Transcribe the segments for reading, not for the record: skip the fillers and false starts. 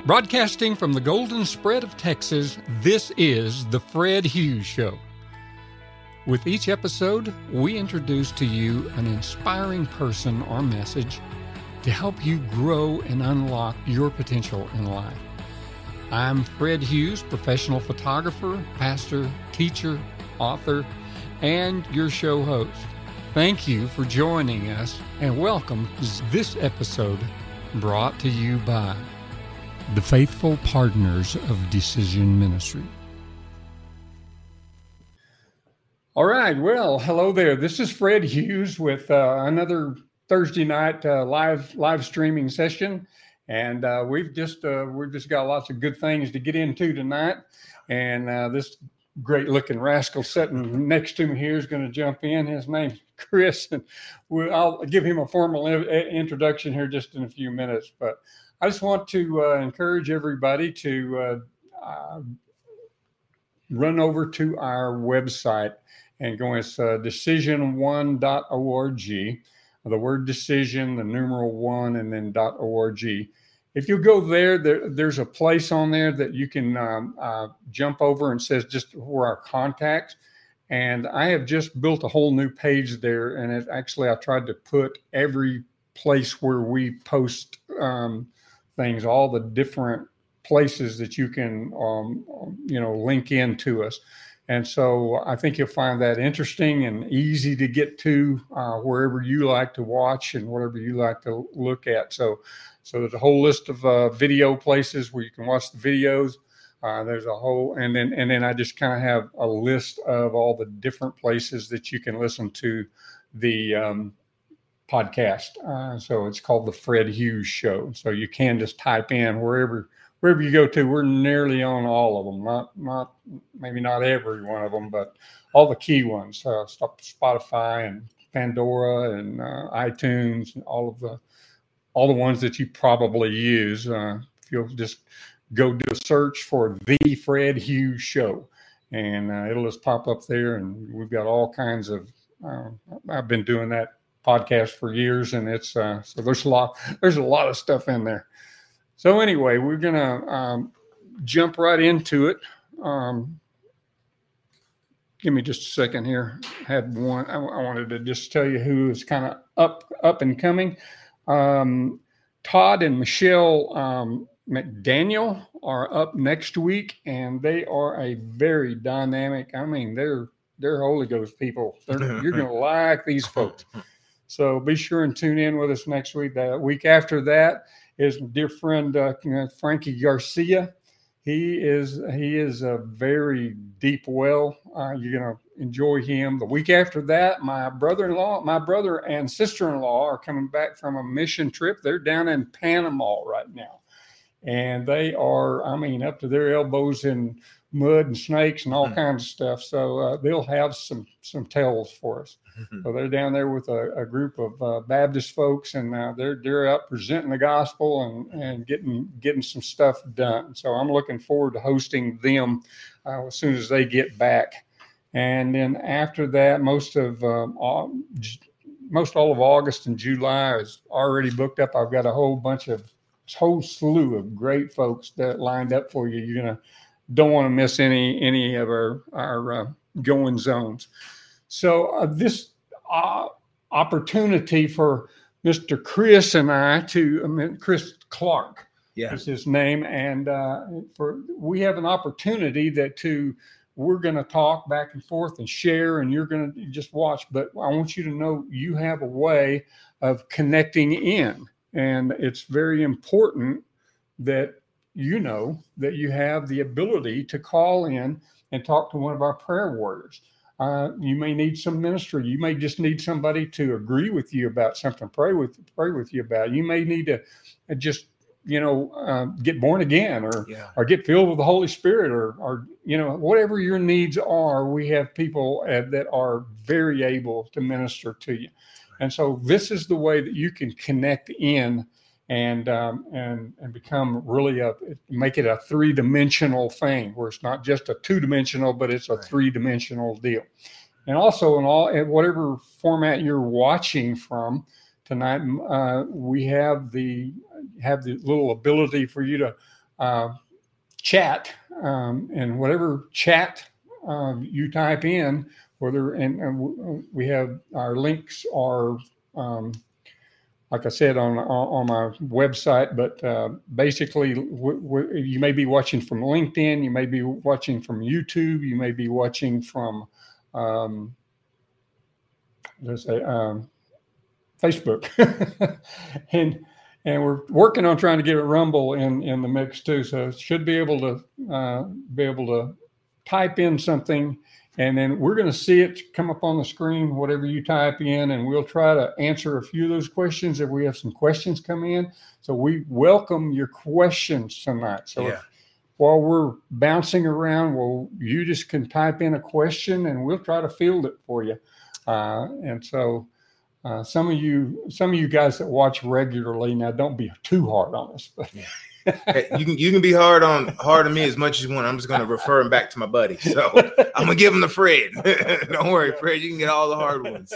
Broadcasting from the Golden Spread of Texas, this is The Fred Hughes Show. With each episode, we introduce to you an inspiring person or message to help you grow and unlock your potential in life. I'm Fred Hughes, professional photographer, pastor, teacher, author, and your show host. Thank you for joining us, and welcome to this episode brought to you by the Faithful Partners of Decision Ministry. All right. Well, hello there. This is Fred Hughes with another Thursday night live streaming session, and we've just got lots of good things to get into tonight. And this great looking rascal sitting next to me here is going to jump in. His name's Chris, and I'll give him a formal introduction here just in a few minutes. But I just want to encourage everybody to run over to our website and go. It's decision1.org. The word decision, the numeral 1, and then .org. If you go there's a place on there that you can jump over and says just where our contacts. And I have just built a whole new page there. And I tried to put every place where we post things, all the different places that you can, link into us. And so I think you'll find that interesting and easy to get to wherever you like to watch and whatever you like to look at. So there's a whole list of video places where you can watch the videos. There's a whole, and then I just kind of have a list of all the different places that you can listen to the podcast. So it's called The Fred Hughes Show. So you can just type in wherever you go to. We're nearly on all of them, not maybe not every one of them, but all the key ones, Spotify and Pandora and iTunes and all the ones that you probably use. If you'll just go do a search for The Fred Hughes Show, and it'll just pop up there. And we've got all kinds of, I've been doing that podcast for years, and it's so there's a lot of stuff in there. So anyway, we're gonna jump right into it. Give me just a second here. I had one. I wanted to just tell you who is kind of up and coming. Todd and Michelle McDaniel are up next week, and they are a very dynamic. I mean, they're Holy Ghost people. You're gonna like these folks. So be sure and tune in with us next week. The week after that is dear friend Frankie Garcia. He is a very deep well. You're going to enjoy him. The week after that, my brother and sister-in-law are coming back from a mission trip. They're down in Panama right now. And they are, up to their elbows in mud and snakes and all kinds of stuff. So they'll have some tales for us. So they're down there with a group of Baptist folks, and they're out presenting the gospel and getting some stuff done. So I'm looking forward to hosting them as soon as they get back. And then after that, most all of August and July is already booked up. I've got a whole slew of great folks that lined up for you. You're don't want to miss any of our going zones. So this opportunity for Mr. Chris and I Chris Clark is his name, and we have an opportunity we're going to talk back and forth and share, and you're going to just watch. But I want you to know you have a way of connecting in, and it's very important that you know that you have the ability to call in and talk to one of our prayer warriors. You may need some ministry. You may just need somebody to agree with you about something, pray with you about. You may need to just, get born again or get filled with the Holy Spirit or whatever your needs are. We have people that are very able to minister to you. And so this is the way that you can connect in and become really make it a 3-dimensional thing where it's not just a 2-dimensional, but it's a 3-dimensional deal. And also in whatever format you're watching from tonight, we have the little ability for you to chat, and whatever chat you type in, and we have our links are, like I said, on my website, but basically you may be watching from LinkedIn, you may be watching from YouTube, you may be watching from Facebook, and we're working on trying to get Rumble in the mix too. So should be able to type in something, and then we're going to see it come up on the screen, whatever you type in, and we'll try to answer a few of those questions if we have some questions come in. So we welcome your questions tonight. So while we're bouncing around, you just can type in a question, and we'll try to field it for you. And so some of you guys that watch regularly, now don't be too hard on us, but. Hey, you can be hard on me as much as you want. I'm just going to refer him back to my buddy. So I'm going to give him to Fred. Don't worry, Fred. You can get all the hard ones.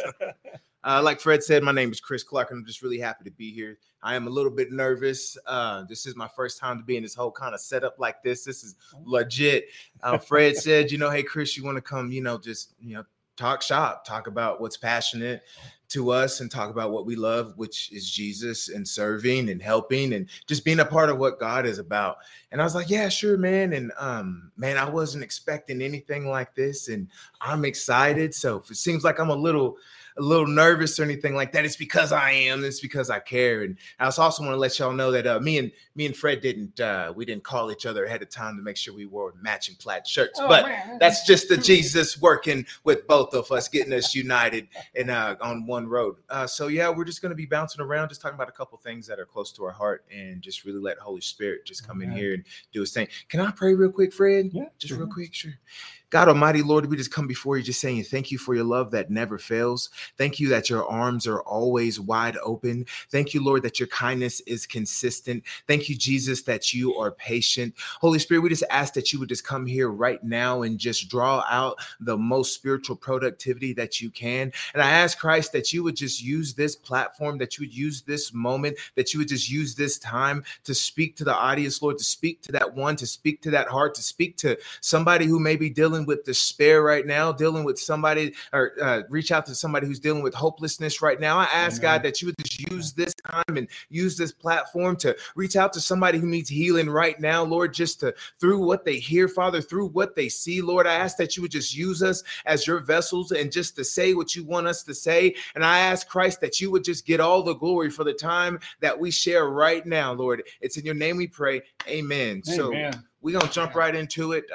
Like Fred said, my name is Chris Clark, and I'm just really happy to be here. I am a little bit nervous. This is my first time to be in this whole kind of setup like this. This is legit. Fred said, hey, Chris, you want to come, just, talk shop, talk about what's passionate to us and talk about what we love, which is Jesus and serving and helping and just being a part of what God is about. And I was like, yeah, sure, man. And man, I wasn't expecting anything like this, and I'm excited. So if it seems like I'm a little nervous or anything like that, it's because I am. It's because I care. And I also want to let y'all know that me and Fred didn't call each other ahead of time to make sure we wore matching plaid shirts. But man, that's just the Jesus working with both of us, getting us united and on one road. So yeah, we're just going to be bouncing around, just talking about a couple things that are close to our heart, and just really let Holy Spirit just come in here and do his thing. Can I pray real quick, Fred? Yeah, just real quick, sure. God Almighty, Lord, we just come before you just saying thank you for your love that never fails. Thank you that your arms are always wide open. Thank you, Lord, that your kindness is consistent. Thank you, Jesus, that you are patient. Holy Spirit, we just ask that you would just come here right now and just draw out the most spiritual productivity that you can. And I ask, Christ, that you would just use this platform, that you would use this moment, that you would just use this time to speak to the audience, Lord, to speak to that one, to speak to that heart, to speak to somebody who may be dealing with despair right now, dealing with somebody, or reach out to somebody who's dealing with hopelessness right now. I ask, God, that you would just use this time and use this platform to reach out to somebody who needs healing right now, Lord, just to through what they hear, Father, through what they see, Lord. I ask that you would just use us as your vessels and just to say what you want us to say. And I ask, Christ, that you would just get all the glory for the time that we share right now, Lord. It's in your name we pray. Amen. So we're going to jump right into it.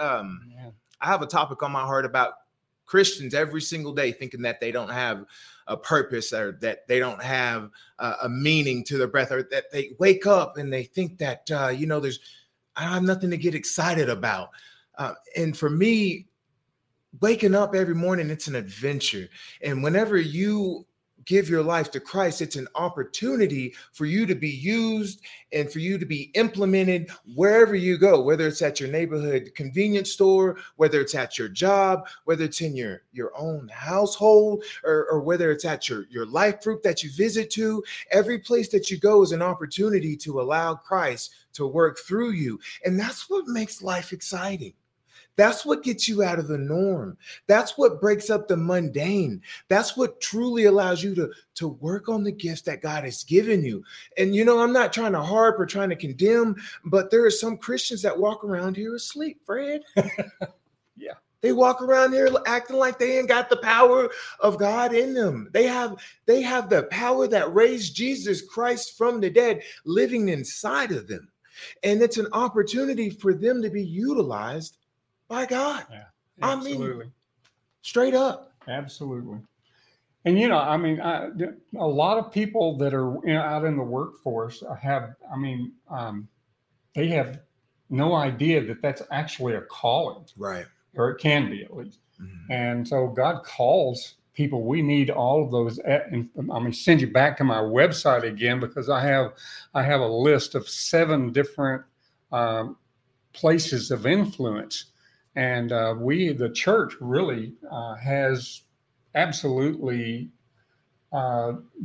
I have a topic on my heart about Christians every single day thinking that they don't have a purpose, or that they don't have a meaning to their breath, or that they wake up and they think that, I have nothing to get excited about. And for me, waking up every morning, it's an adventure. And whenever you give your life to Christ, it's an opportunity for you to be used and for you to be implemented wherever you go, whether it's at your neighborhood convenience store, whether it's at your job, whether it's in your own household, or whether it's at your life group that you visit to. Every place that you go is an opportunity to allow Christ to work through you. And that's what makes life exciting. That's what gets you out of the norm. That's what breaks up the mundane. That's what truly allows you to work on the gifts that God has given you. And, I'm not trying to harp or trying to condemn, but there are some Christians that walk around here asleep, Fred. Yeah. They walk around here acting like they ain't got the power of God in them. They have the power that raised Jesus Christ from the dead living inside of them. And it's an opportunity for them to be utilized by God. Yeah, absolutely. I mean, straight up. Absolutely. And, a lot of people that are out in the workforce they have no idea that that's actually a calling. Right. Or it can be, at least. Mm-hmm. And so God calls people. We need all of those. And send you back to my website again, because I have a list of 7 different places of influence. And the church really has absolutely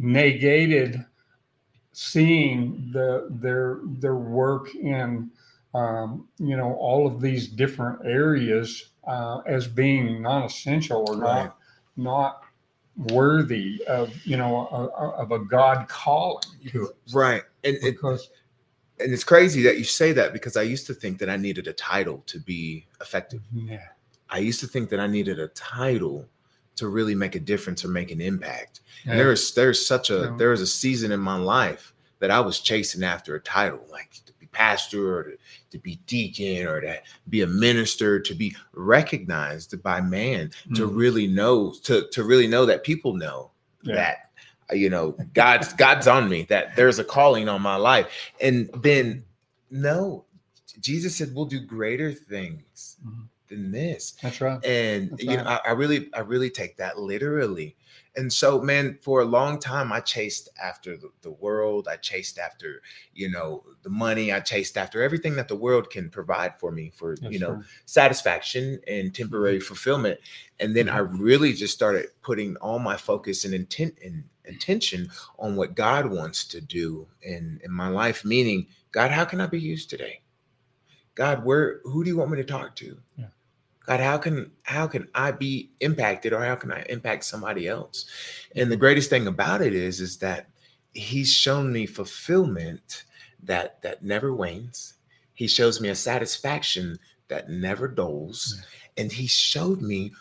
negated seeing their work in all of these different areas as being non-essential or Right. not worthy of of a God calling to it. Right. And it's crazy that you say that, because I used to think that I needed a title to be effective. Yeah. I used to think that I needed a title to really make a difference or make an impact. Yeah. And there's a season in my life that I was chasing after a title, like to be pastor or to be deacon or to be a minister, to be recognized by man, to really know, to really know that people know that, God's on me, that there's a calling on my life. And then no, Jesus said, we'll do greater things than this. That's right. And That's right. I really take that literally. And so, man, for a long time, I chased after the world. I chased after, the money. I chased after everything that the world can provide for me for, satisfaction and temporary fulfillment. And then I really just started putting all my focus and intention on what God wants to do in my life. Meaning, God, how can I be used today? God, who do you want me to talk to? Yeah. God, how can I be impacted, or how can I impact somebody else? And the greatest thing about it is that he's shown me fulfillment that never wanes. He shows me a satisfaction that never dulls. Yeah. And he showed me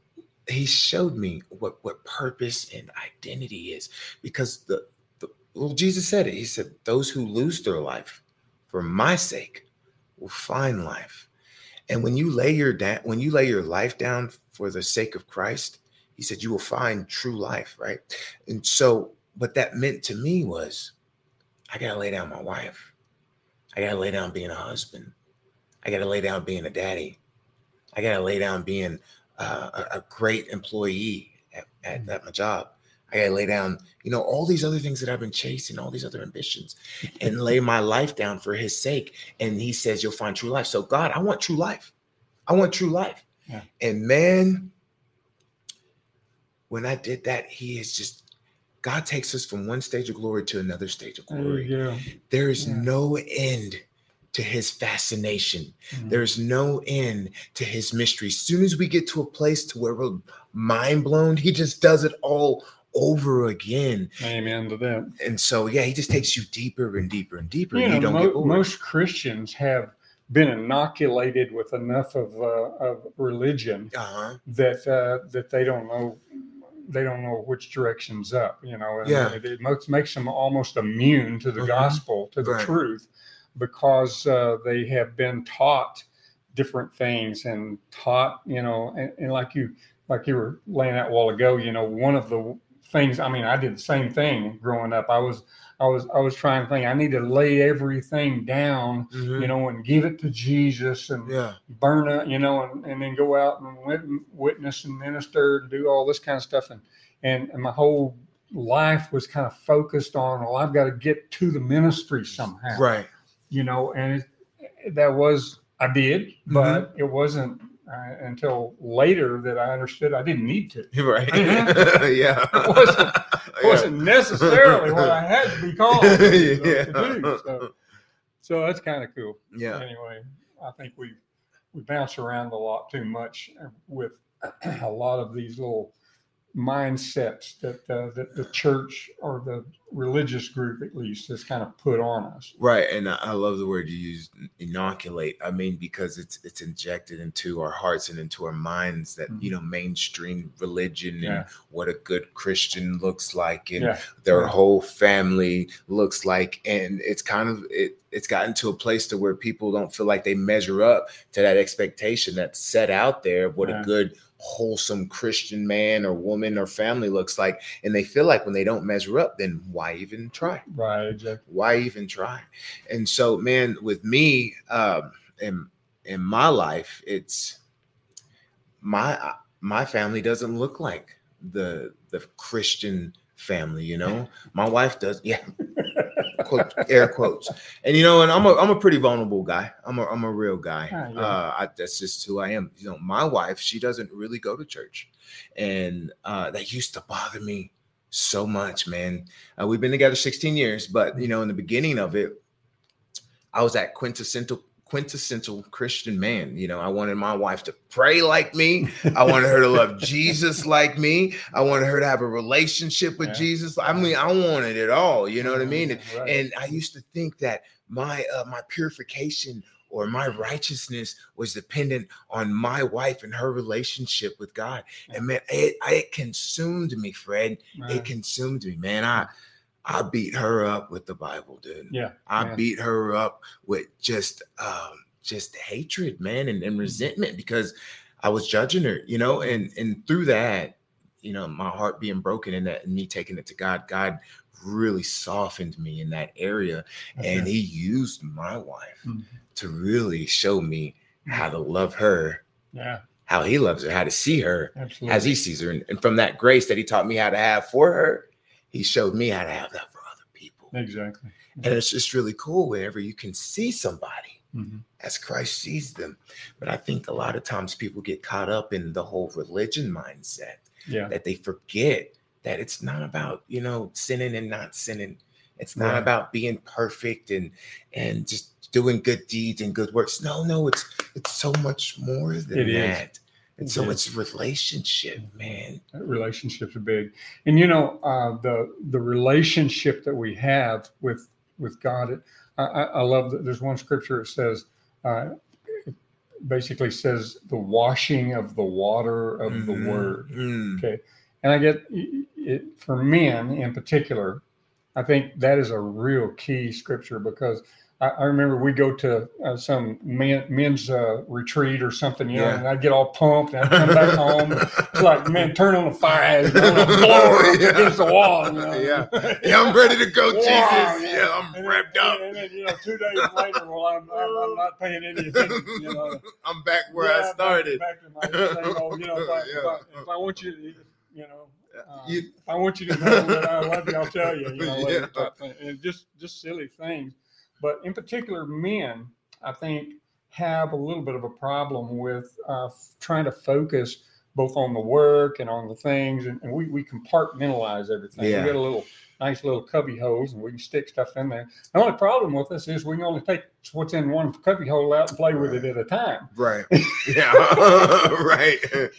what purpose and identity is, because Jesus said it. He said, those who lose their life for my sake will find life. And when you lay your life down for the sake of Christ, he said, you will find true life, right? And so what that meant to me was, I got to lay down my wife. I got to lay down being a husband. I got to lay down being a daddy. I got to lay down being a great employee at my job. I got to lay down, all these other things that I've been chasing, all these other ambitions, and lay my life down for his sake. And he says, you'll find true life. So God, I want true life. I want true life. Yeah. And man, when I did that, God takes us from one stage of glory to another stage of glory. There is no end to his fascination. There's no end to his mystery. As soon as we get to a place to where we're mind blown, he just does it all over again. Amen to that. And so, he just takes you deeper and deeper and deeper. And you don't get bored. Most Christians have been inoculated with enough of religion that they don't know. They don't know which direction's up. And it makes them almost immune to the gospel, to the truth, because they have been taught different things and taught, and like you were laying out a while ago, one of the things, I did the same thing growing up. I was trying to think, I need to lay everything down, and give it to Jesus and burn it, and then go out and witness and minister and do all this kind of stuff. And my whole life was kind of focused on, well, I've got to get to the ministry somehow. Right. And I did, but it wasn't until later that I understood I didn't need to. Right. It wasn't necessarily what I had to be called to do. So that's kind of cool. Yeah. Anyway, I think we bounce around a lot too much with a lot of these little mindsets that the church or the religious group, at least, has kind of put on us. Right. And I love the word you used, inoculate. Because it's injected into our hearts and into our minds that, mainstream religion and what a good Christian looks like and their whole family looks like. And it's kind of, it's gotten to a place to where people don't feel like they measure up to that expectation that's set out there of what a good, wholesome Christian man or woman or family looks like. And they feel like when they don't measure up, then why even try? Right. Exactly. Why even try? And so, man, with me, in my life, it's my family doesn't look like the Christian family, my wife does. Yeah. Quote, air quotes. And and I'm a pretty vulnerable guy. I'm a real guy. That's just who I am. My wife, she doesn't really go to church, and that used to bother me so much, man. We've been together 16 years, but in the beginning of it, I was at quintessential quintessential Christian man. You know, I wanted my wife to pray like me. I wanted her to love Jesus like me. I wanted her to have a relationship with Jesus. I mean, I wanted it all. You know what I mean? And I used to think that my purification or my righteousness was dependent on my wife and her relationship with God. And man, it consumed me, Fred. It consumed me, man. I beat her up with the Bible, dude. I beat her up with just hatred, man, and resentment, because I was judging her, you know, and through that, you know, my heart being broken and that, and me taking it to God, God really softened me in that area. And he used my wife to really show me how to love her, how he loves her, how to see her as he sees her. And from that grace that he taught me how to have for her, he showed me how to have that for other people. Exactly. And it's just really cool whenever you can see somebody as Christ sees them. But I think a lot of times people get caught up in the whole religion mindset, that they forget that it's not about, you know, sinning and not sinning. It's not about being perfect and just doing good deeds and good works. No, it's so much more than that. And so it's relationship, man. Relationships are big. And, you know, the relationship that we have with God, I love that there's one scripture that says, it basically says the washing of the water of the word. Okay. And I get it for men in particular. I think that is a real key scripture, because I remember we go to some men's retreat or something, you know, and I'd get all pumped and I'd come back home. It's like, man, turn on the fire, you know, blow it up against the wall. You know? I'm ready to go, Jesus. I'm revved up. And then, you know, 2 days later, well, I'm not paying any attention. You know, I'm back where I started. Back to my same old, you know, if I want you to, you know, I want you to know that I love you, I'll tell you, you know, later, and just silly things. But in particular, men, I think, have a little bit of a problem with trying to focus both on the work and on the things. And we compartmentalize everything. We got a nice little cubby holes, and we can stick stuff in there. The only problem with this is we can only take what's in one cubby hole out and play with it at a time. Right. Yeah. Right.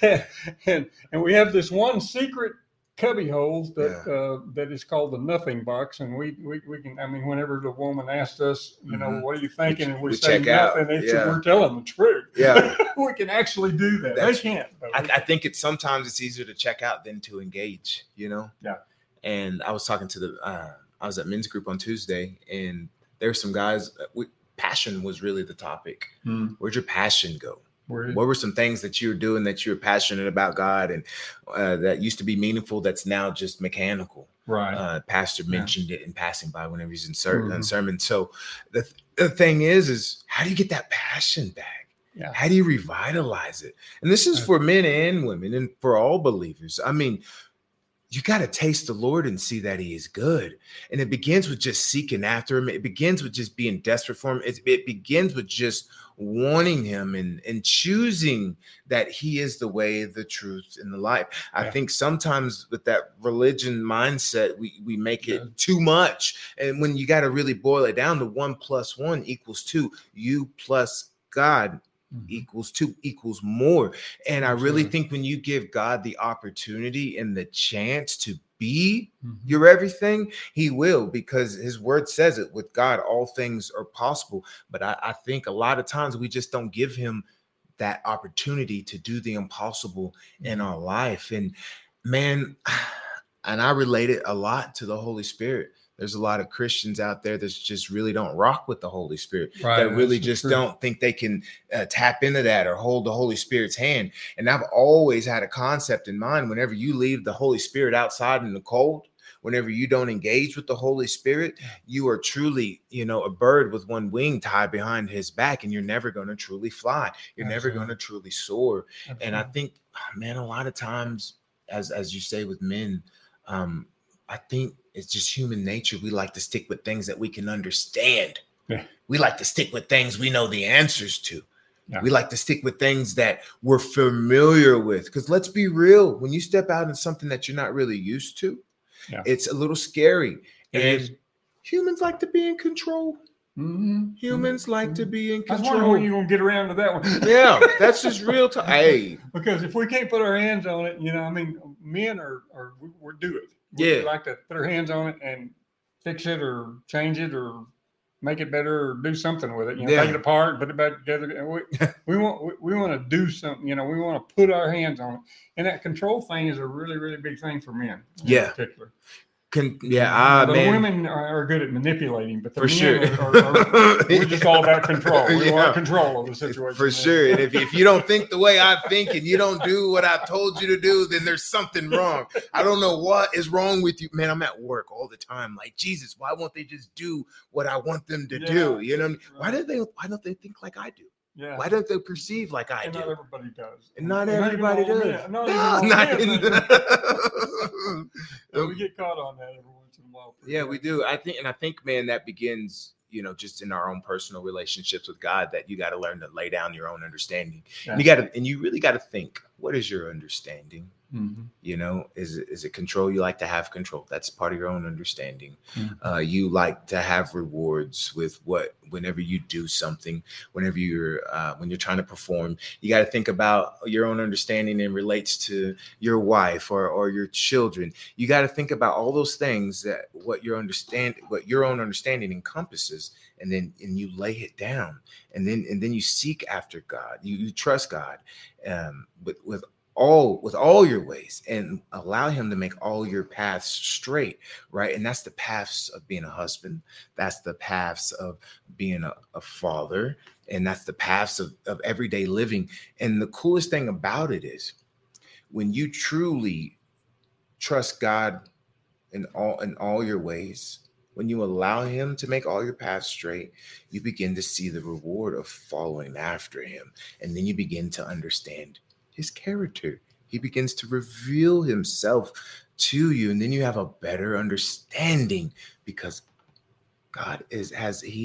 And we have this one secret cubby holes that is called the nothing box, and we can, I mean, whenever the woman asks us, you know, what are you thinking, and we say nothing, we're telling the truth. We can actually do that. They can't. I think sometimes it's easier to check out than to engage, you know. And I was talking to I was at men's group on Tuesday, and there's some guys. Passion was really the topic. Where'd your passion go? What were some things that you were doing that you were passionate about God, and that used to be meaningful that's now just mechanical? Right. Pastor mentioned it in passing by whenever he's in sermon. So the thing is how do you get that passion back? How do you revitalize it? And this is for men and women and for all believers. I mean, you got to taste the Lord and see that he is good. And it begins with just seeking after him. It begins with just being desperate for him. It begins with just wanting him and choosing that he is the way, the truth, and the life. I think sometimes with that religion mindset, we make it too much. And when you got to really boil it down to 1 + 1 = 2, you plus God equals 2 equals more. And I really think when you give God the opportunity and the chance to be your everything, he will, because his word says it. With God, all things are possible. But I think a lot of times we just don't give him that opportunity to do the impossible in our life. And man, and I relate it a lot to the Holy Spirit. There's a lot of Christians out there that just really don't rock with the Holy Spirit, that really just don't think they can tap into that or hold the Holy Spirit's hand. And I've always had a concept in mind: whenever you leave the Holy Spirit outside in the cold, whenever you don't engage with the Holy Spirit, you are truly, you know, a bird with one wing tied behind his back, and you're never going to truly fly. You're never going to truly soar. And I think, man, a lot of times, as you say with men, I think it's just human nature. We like to stick with things that we can understand. We like to stick with things we know the answers to. We like to stick with things that we're familiar with. Because let's be real, when you step out in something that you're not really used to, it's a little scary. And humans like to be in control. Humans like to be in I was wondering when control. you're going to get around to that one. Yeah, that's just real time. Hey, Because if we can't put our hands on it, I mean, men we do it. We like to put our hands on it and fix it or change it or make it better or do something with it. Take it apart, put it back together. And we want to do something. We want to put our hands on it. And that control thing is a really, really big thing for men. In particular. Women are good at manipulating, but the men are we're just all about control. We want control of the situation. For sure. And if you don't think the way I think and you don't do what I told you to do, then there's something wrong. I don't know what is wrong with you. Man, I'm at work all the time. Like, Jesus, why won't they just do what I want them to do? You know what I mean? Why don't they think like I do? Yeah. Why don't they perceive like I do? Not everybody does. And not everybody does. We get caught on that every once in a while. Yeah, we do. I think, man, that begins, just in our own personal relationships with God, that you got to learn to lay down your own understanding. Yeah. And you really got to think, what is your understanding? Mm-hmm. Is it control? You like to have control. That's part of your own understanding. Mm-hmm. You like to have rewards with whenever you do something, whenever when you're trying to perform, you got to think about your own understanding and relates to your wife or your children. You got to think about all those things that what your own understanding encompasses, and you lay it down, and then you seek after God. You trust God, with all your ways, and allow him to make all your paths straight, right? And that's the paths of being a husband. That's the paths of being a father. And that's the paths of everyday living. And the coolest thing about it is when you truly trust God in all your ways, when you allow him to make all your paths straight, you begin to see the reward of following after him. And then you begin to understand his character. He begins to reveal himself to you, and then you have a better understanding, because God he is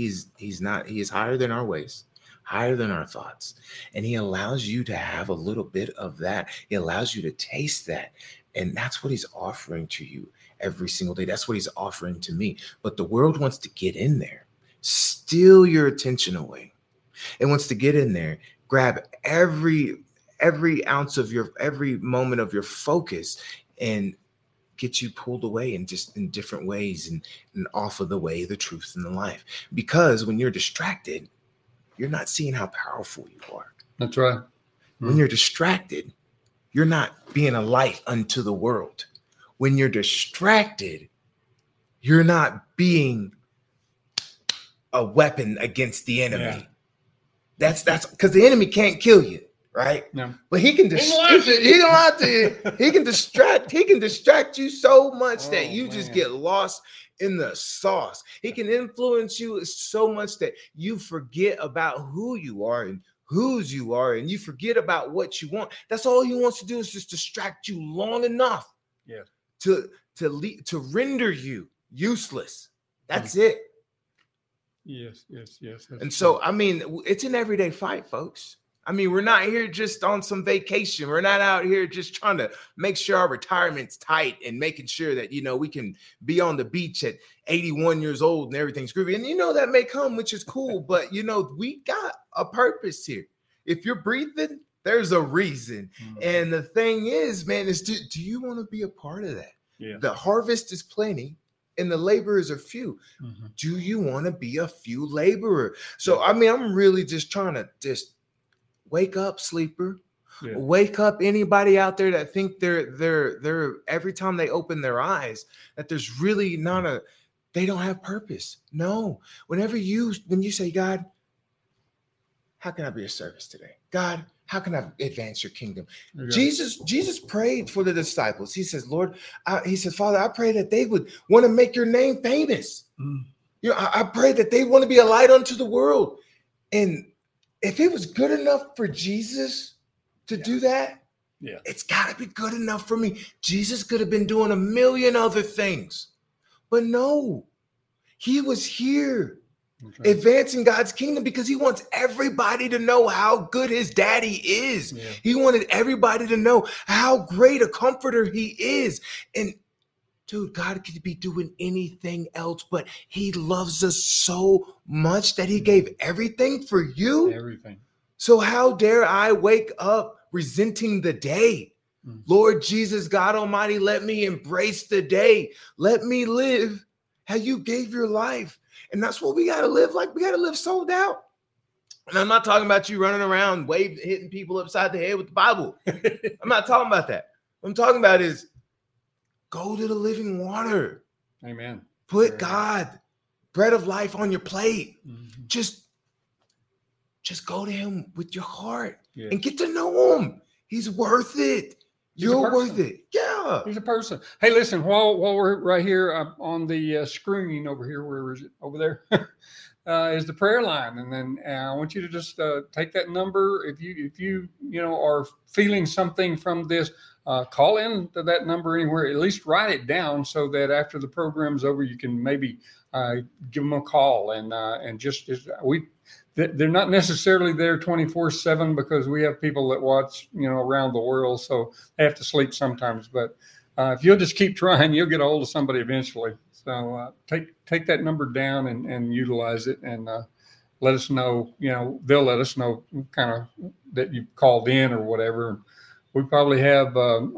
higher than our ways, higher than our thoughts, and he allows you to have a little bit of that. He allows you to taste that, and that's what he's offering to you every single day. That's what he's offering to me. But the world wants to get in there, steal your attention away. It wants to get in there, grab every ounce of every moment of your focus, and get you pulled away in different ways and off of the way, the truth, and the life. Because when you're distracted, you're not seeing how powerful you are. That's right. When you're distracted, you're not being a light unto the world. When you're distracted, you're not being a weapon against the enemy. Yeah. That's because the enemy can't kill you. Right? No. But he can distract you so much that you just get lost in the sauce. He can influence you so much that you forget about who you are and whose you are, and you forget about what you want. That's all he wants to do, is just distract you long enough to render you useless. That's it. Yes. And so, I mean, it's an everyday fight, folks. I mean, we're not here just on some vacation. We're not out here just trying to make sure our retirement's tight and making sure that, we can be on the beach at 81 years old and everything's groovy. And, that may come, which is cool. But, we got a purpose here. If you're breathing, there's a reason. Mm-hmm. And the thing is, man, do you want to be a part of that? Yeah. The harvest is plenty and the laborers are few. Mm-hmm. Do you want to be a few laborer? So, I mean, I'm really just trying to wake up, sleeper. Yeah. Wake up, anybody out there that think they're every time they open their eyes that there's really they don't have purpose. No. When you say, God, how can I be of service today? God, how can I advance your kingdom? Okay. Jesus prayed for the disciples. He says, Lord, he said, Father, I pray that they would want to make your name famous. Mm. I pray that they want to be a light unto the world. And if it was good enough for Jesus to do that, it's got to be good enough for me. Jesus could have been doing a million other things, but no, he was here advancing God's kingdom because he wants everybody to know how good his daddy is. Yeah. He wanted everybody to know how great a comforter he is. And dude, God could be doing anything else, but he loves us so much that he gave everything for you. Everything. So how dare I wake up resenting the day? Lord Jesus, God Almighty, let me embrace the day. Let me live how you gave your life. And that's what we got to live like. We got to live sold out. And I'm not talking about you running around, hitting people upside the head with the Bible. I'm not talking about that. What I'm talking about is go to the living water. Amen. Put God, bread of life, on your plate. Mm-hmm. Just go to him with your heart and get to know him. He's worth it. You're worth it. Yeah. He's a person. Hey, listen, while we're right here on the screen over here, where is it? Over there is the prayer line. And then I want you to just take that number. If you are feeling something from this, call in to that number anywhere. At least write it down so that after the program's over, you can maybe give them a call and just they're not necessarily there 24/7 because we have people that watch, around the world, so they have to sleep sometimes. But if you'll just keep trying, you'll get a hold of somebody eventually. So take that number down and utilize it, and let us know. They'll let us know kind of that you called in or whatever. We probably have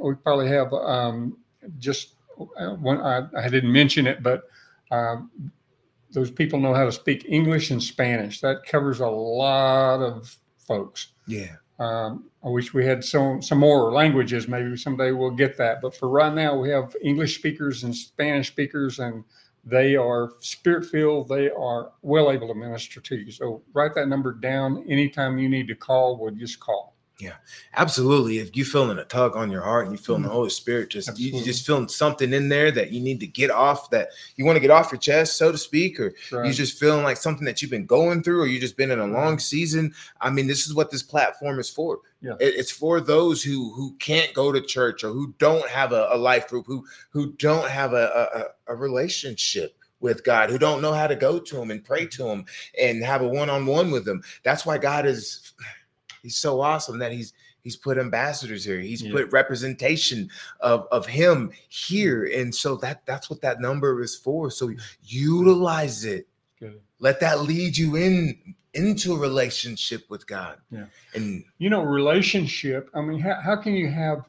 just one. I didn't mention it, but. Those people know how to speak English and Spanish. That covers a lot of folks. Yeah. I wish we had some more languages. Maybe someday we'll get that. But for right now, we have English speakers and Spanish speakers, and they are spirit-filled. They are well able to minister to you. So write that number down. Anytime you need to call, we'll just call. Yeah, absolutely. If you're feeling a tug on your heart and you're feeling the Holy Spirit, you just feeling something in there that you need to get off, that you want to get off your chest, so to speak, or you're just feeling like something that you've been going through, or you just been in a long season. I mean, this is what this platform is for. Yeah. It's for those who can't go to church, or who don't have a life group, who don't have a relationship with God, who don't know how to go to him and pray to him and have a one-on-one with him. That's why God He's so awesome that he's put ambassadors here. He's put representation of him here. And so that's what that number is for. So utilize it. Good. Let that lead you into a relationship with God. Yeah. And relationship. I mean, how can you have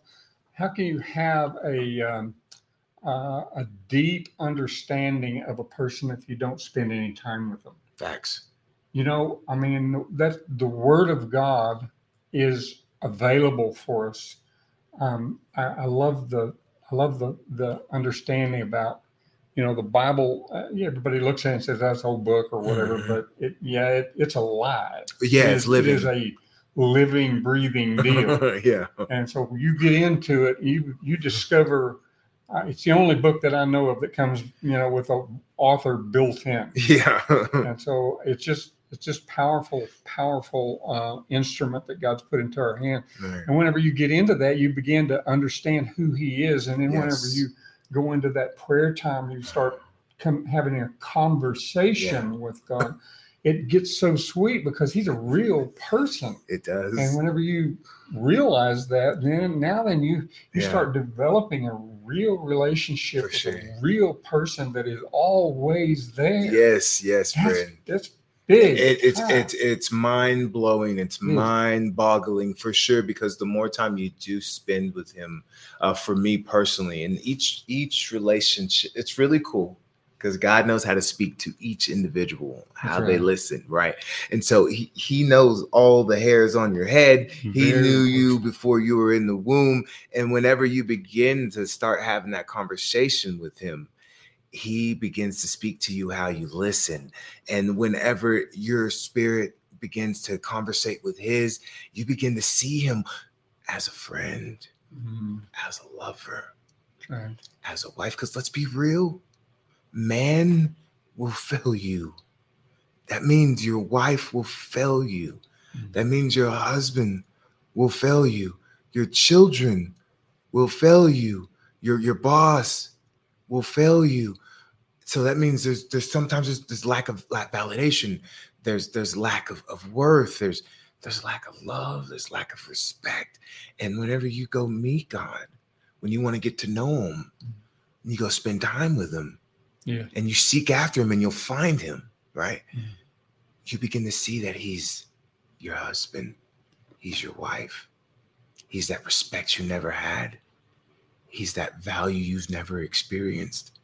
a deep understanding of a person if you don't spend any time with them? Facts. I mean, that the Word of God is available for us. I love the understanding about, the Bible. Everybody looks at it and says that's an old book or whatever, but it's alive. Yeah, it's living. It is a living, breathing deal. Yeah. And so when you get into it, you discover. It's the only book that I know of that comes, with an author built in. Yeah. And so it's just powerful instrument that God's put into our hand. Right. And whenever you get into that, you begin to understand who he is. And then whenever you go into that prayer time, you start having a conversation with God. It gets so sweet because he's a real person. It does. And whenever you realize that, then you start developing a real relationship with a real person that is always there. Yes, friend. That's big. It's mind blowing. It's mind boggling for sure, because the more time you do spend with him, for me personally, and each relationship, it's really cool. Because God knows how to speak to each individual, how they listen, right? And so he knows all the hairs on your head. He knew you before you were in the womb. And whenever you begin to start having that conversation with him, he begins to speak to you how you listen. And whenever your spirit begins to conversate with his, you begin to see him as a friend, as a lover, as a wife. Because let's be real. Man will fail you. That means your wife will fail you. That means your husband will fail you. Your children will fail you. Your boss will fail you. So that means there's sometimes there's lack of validation. There's lack of worth. There's lack of love. There's lack of respect. And whenever you go meet God, when you want to get to know him, and you go spend time with him. Yeah. And you seek after him and you'll find him, right? Mm-hmm. You begin to see that he's your husband. He's your wife. He's that respect you never had. He's that value you've never experienced.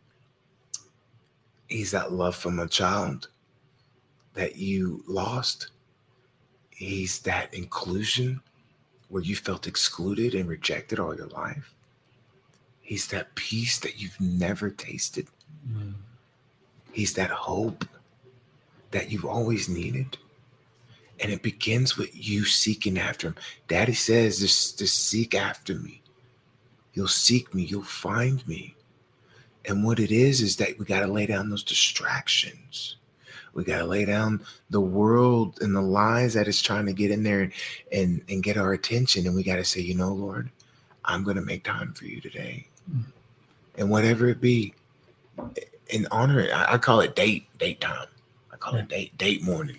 He's that love from a child that you lost. He's that inclusion where you felt excluded and rejected all your life. He's that peace that you've never tasted. Mm. He's that hope that you've always needed. And it begins with you seeking after him. Daddy says, just seek after me. You'll seek me. You'll find me. And what it is that we got to lay down those distractions. We got to lay down the world and the lies that is trying to get in there and get our attention. And we got to say, you know, Lord, I'm going to make time for you today. Mm. And whatever it be, and honor it. I call it date time. I call it date morning.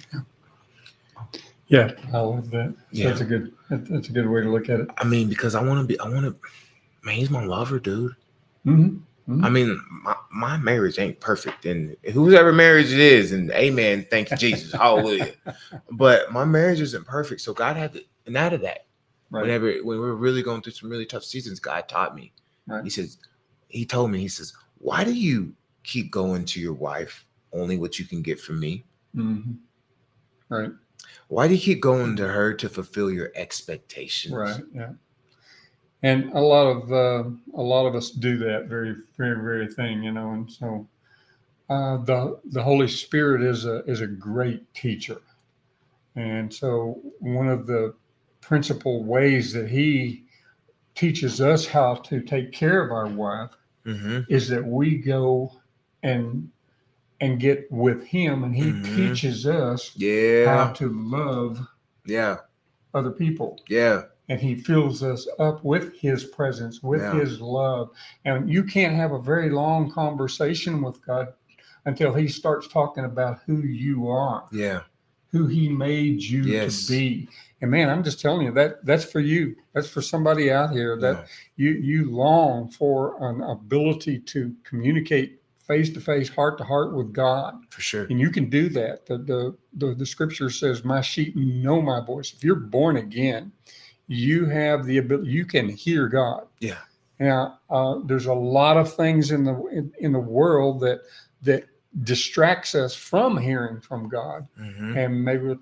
Yeah, I love that. Yeah. That's a good way to look at it. I mean, because man, he's my lover, dude. Mm-hmm. Mm-hmm. I mean, my marriage ain't perfect, and whoever marriage it is, and amen, thank you, Jesus, hallelujah. But my marriage isn't perfect, so God had to, and out of that, right. when we're really going through some really tough seasons, God taught me. Right. He told me, why do you keep going to your wife only what you can get from me? Mm-hmm. Right. Why do you keep going to her to fulfill your expectations? Right. Yeah. And a lot of us do that very, very, very thing, you know. And so the Holy Spirit is a great teacher. And so one of the principal ways that he teaches us how to take care of our wife mm-hmm. is that we go and get with him, and he mm-hmm. teaches us how to love other people. Yeah. And he fills us up with his presence, with his love. And you can't have a very long conversation with God until he starts talking about who you are. Yeah. Who he made you to be. And man, I'm just telling you that's for you. That's for somebody out here that you long for an ability to communicate face to face, heart to heart with God. For sure. And you can do that. The scripture says, my sheep know my voice. If you're born again, you have the ability, you can hear God. Yeah. Now, there's a lot of things in the world that distracts us from hearing from God. Mm-hmm. And maybe,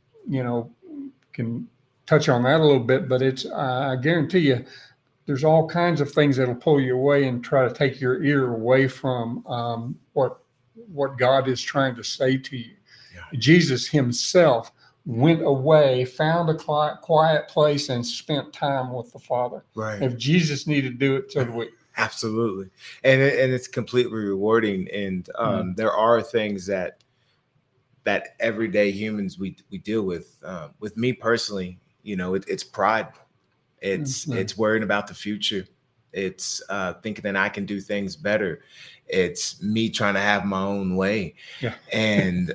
can touch on that a little bit, but I guarantee you, there's all kinds of things that'll pull you away and try to take your ear away from what God is trying to say to you. Yeah. Jesus himself went away, found a quiet place, and spent time with the Father. Right. If Jesus needed to do it, so do we. Absolutely. And it's completely rewarding. And there are things that everyday humans we deal with. With me personally, it's pride. It's worrying about the future. It's thinking that I can do things better. It's me trying to have my own way. Yeah. And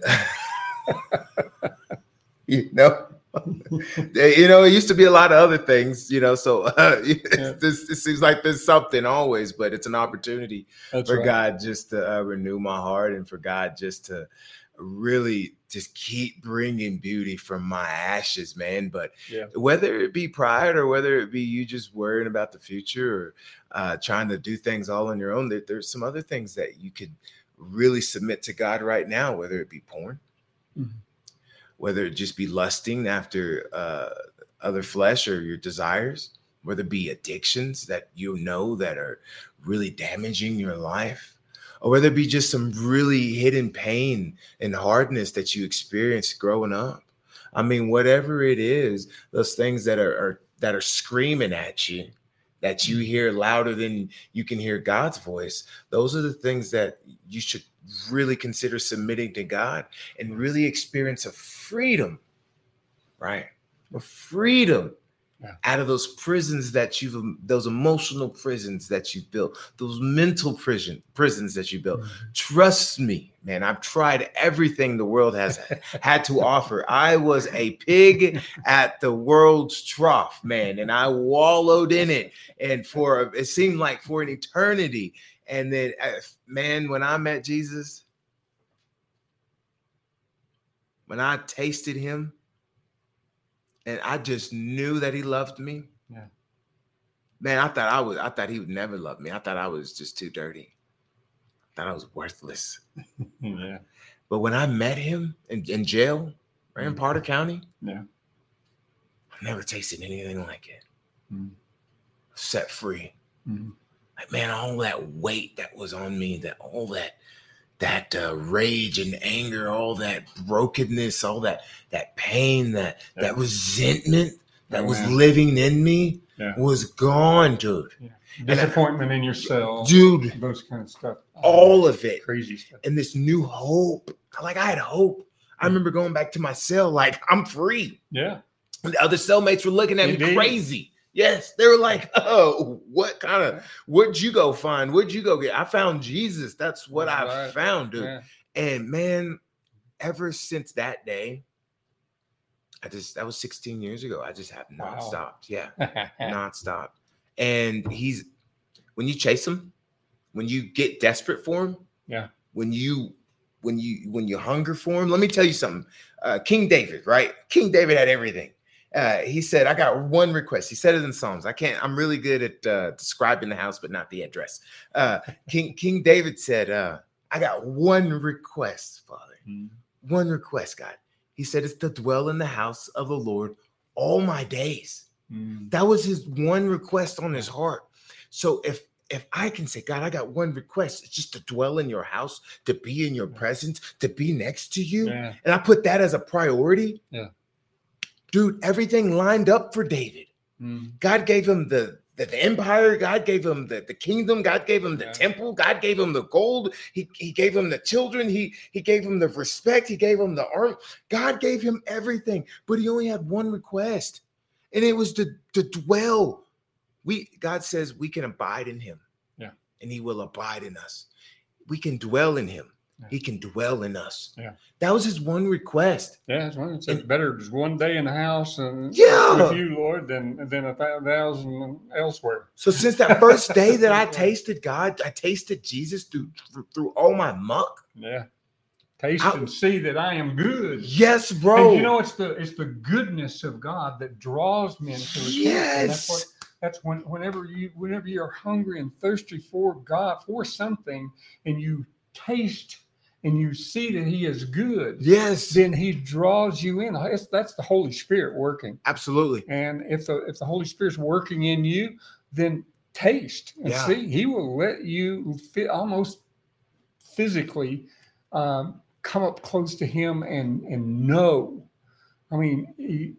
it used to be a lot of other things, so it seems like there's something always, but it's an opportunity for God just to renew my heart, and for God just to really just keep bringing beauty from my ashes, man. But whether it be pride or whether it be you just worrying about the future or trying to do things all on your own, there's some other things that you could really submit to God right now, whether it be porn, mm-hmm. whether it just be lusting after other flesh or your desires, whether it be addictions that that are really damaging your life, or whether it be just some really hidden pain and hardness that you experienced growing up. I mean, whatever it is, those things that are screaming at you, that you hear louder than you can hear God's voice, those are the things that you should really consider submitting to God and really experience a freedom, right? A freedom out of those prisons those emotional prisons that you've built, those mental prisons that you built. Mm-hmm. Trust me, man, I've tried everything the world has had to offer. I was a pig at the world's trough, man, and I wallowed in it. And it seemed like for an eternity. And then, man, when I met Jesus, when I tasted him, and I just knew that he loved me. Yeah. Man, I thought he would never love me. I thought I was just too dirty. I thought I was worthless. Yeah. But when I met him in jail, right in Potter County, yeah, I never tasted anything like it. Mm. Set free. Mm. Like, man, all that weight that was on me, all that rage and anger, all that brokenness, all that pain, that resentment that was living in me was gone, dude. Yeah. Disappointment in yourself, dude. Those kind of stuff. All of it. Crazy stuff. And this new hope. Like, I had hope. I remember going back to my cell, like, I'm free. Yeah. And the other cellmates were looking at me crazy. Yes, they were like, "Oh, what'd you go find? What'd you go get?" I found Jesus. That's what I found, dude. Yeah. And man, ever since that day, that was 16 years ago. I just have not stopped. Yeah, not stopped. And when you chase him, when you get desperate for him, yeah, when you hunger for him, let me tell you something. King David, right? King David had everything. He said, I got one request. He said it in Psalms. I'm really good at describing the house, but not the address. King David said, I got one request, Father. One request, God. He said, it's to dwell in the house of the Lord all my days. That was his one request on his heart. So if I can say, God, I got one request, it's just to dwell in your house, to be in your presence, to be next to you. Yeah. And I put that as a priority. Yeah. Dude, everything lined up for David. God gave him the empire. God gave him the kingdom. God gave him the temple. God gave him the gold. He gave him the children. He gave him the respect. He gave him the arm. God gave him everything, but he only had one request, and it was to dwell. God says we can abide in him, and he will abide in us. We can dwell in him. He can dwell in us. Yeah, that was his one request. Yeah, it's better just one day in the house and with you, Lord, than 1,000 elsewhere. So since that first day that I tasted God, I tasted Jesus through all my muck. Yeah, taste and see that I am good. Yes, bro. And you know, it's the goodness of God that draws men to His. Yes. That's whenever you're hungry and thirsty for God, for something, and you taste and you see that He is good, yes, then He draws you in. That's the Holy Spirit working. Absolutely. And if the Holy Spirit's working in you, then taste and see. He will let you almost physically come up close to Him and know. I mean,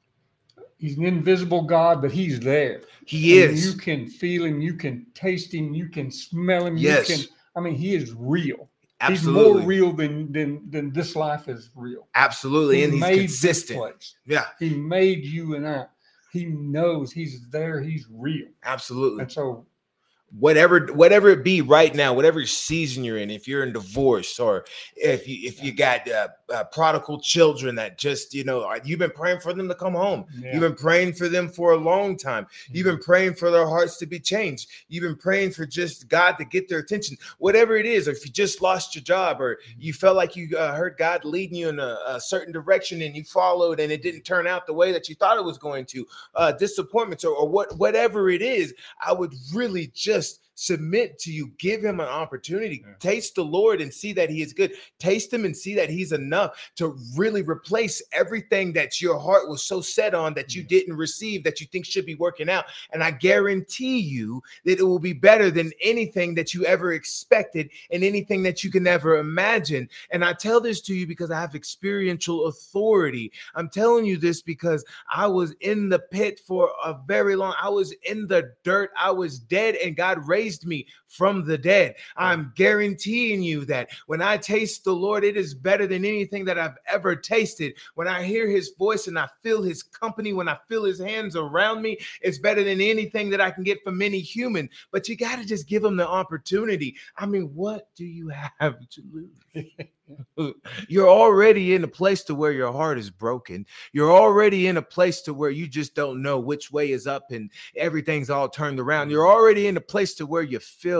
He's an invisible God, but He's there. He is. You can feel Him. You can taste Him. You can smell Him. Yes. He is real. Absolutely. He's more real than this life is real. Absolutely. And He's consistent. Yeah. He made you and I. He knows He's there. He's real. Absolutely. And so whatever it be right now, whatever season you're in, if you're in divorce or if you got prodigal children that just, you've been praying for them to come home. Yeah. You've been praying for them for a long time. You've been praying for their hearts to be changed. You've been praying for just God to get their attention, whatever it is. Or if you just lost your job or you felt like you heard God leading you in a certain direction and you followed and it didn't turn out the way that you thought it was going to, disappointments or whatever it is, I would really just submit to you. Give Him an opportunity. Taste the Lord and see that He is good. Taste Him and see that He's enough to really replace everything that your heart was so set on that you didn't receive, that you think should be working out. And I guarantee you that it will be better than anything that you ever expected and anything that you can ever imagine. And I tell this to you because I have experiential authority. I'm telling you this because I was in the pit for a very long. I was in the dirt. I was dead, and God raised me from the dead. I'm guaranteeing you that when I taste the Lord, it is better than anything that I've ever tasted. When I hear His voice and I feel His company, when I feel His hands around me, it's better than anything that I can get from any human. But you got to just give Him the opportunity. I mean, what do you have to lose? You're already in a place to where your heart is broken. You're already in a place to where you just don't know which way is up and everything's all turned around. You're already in a place to where you feel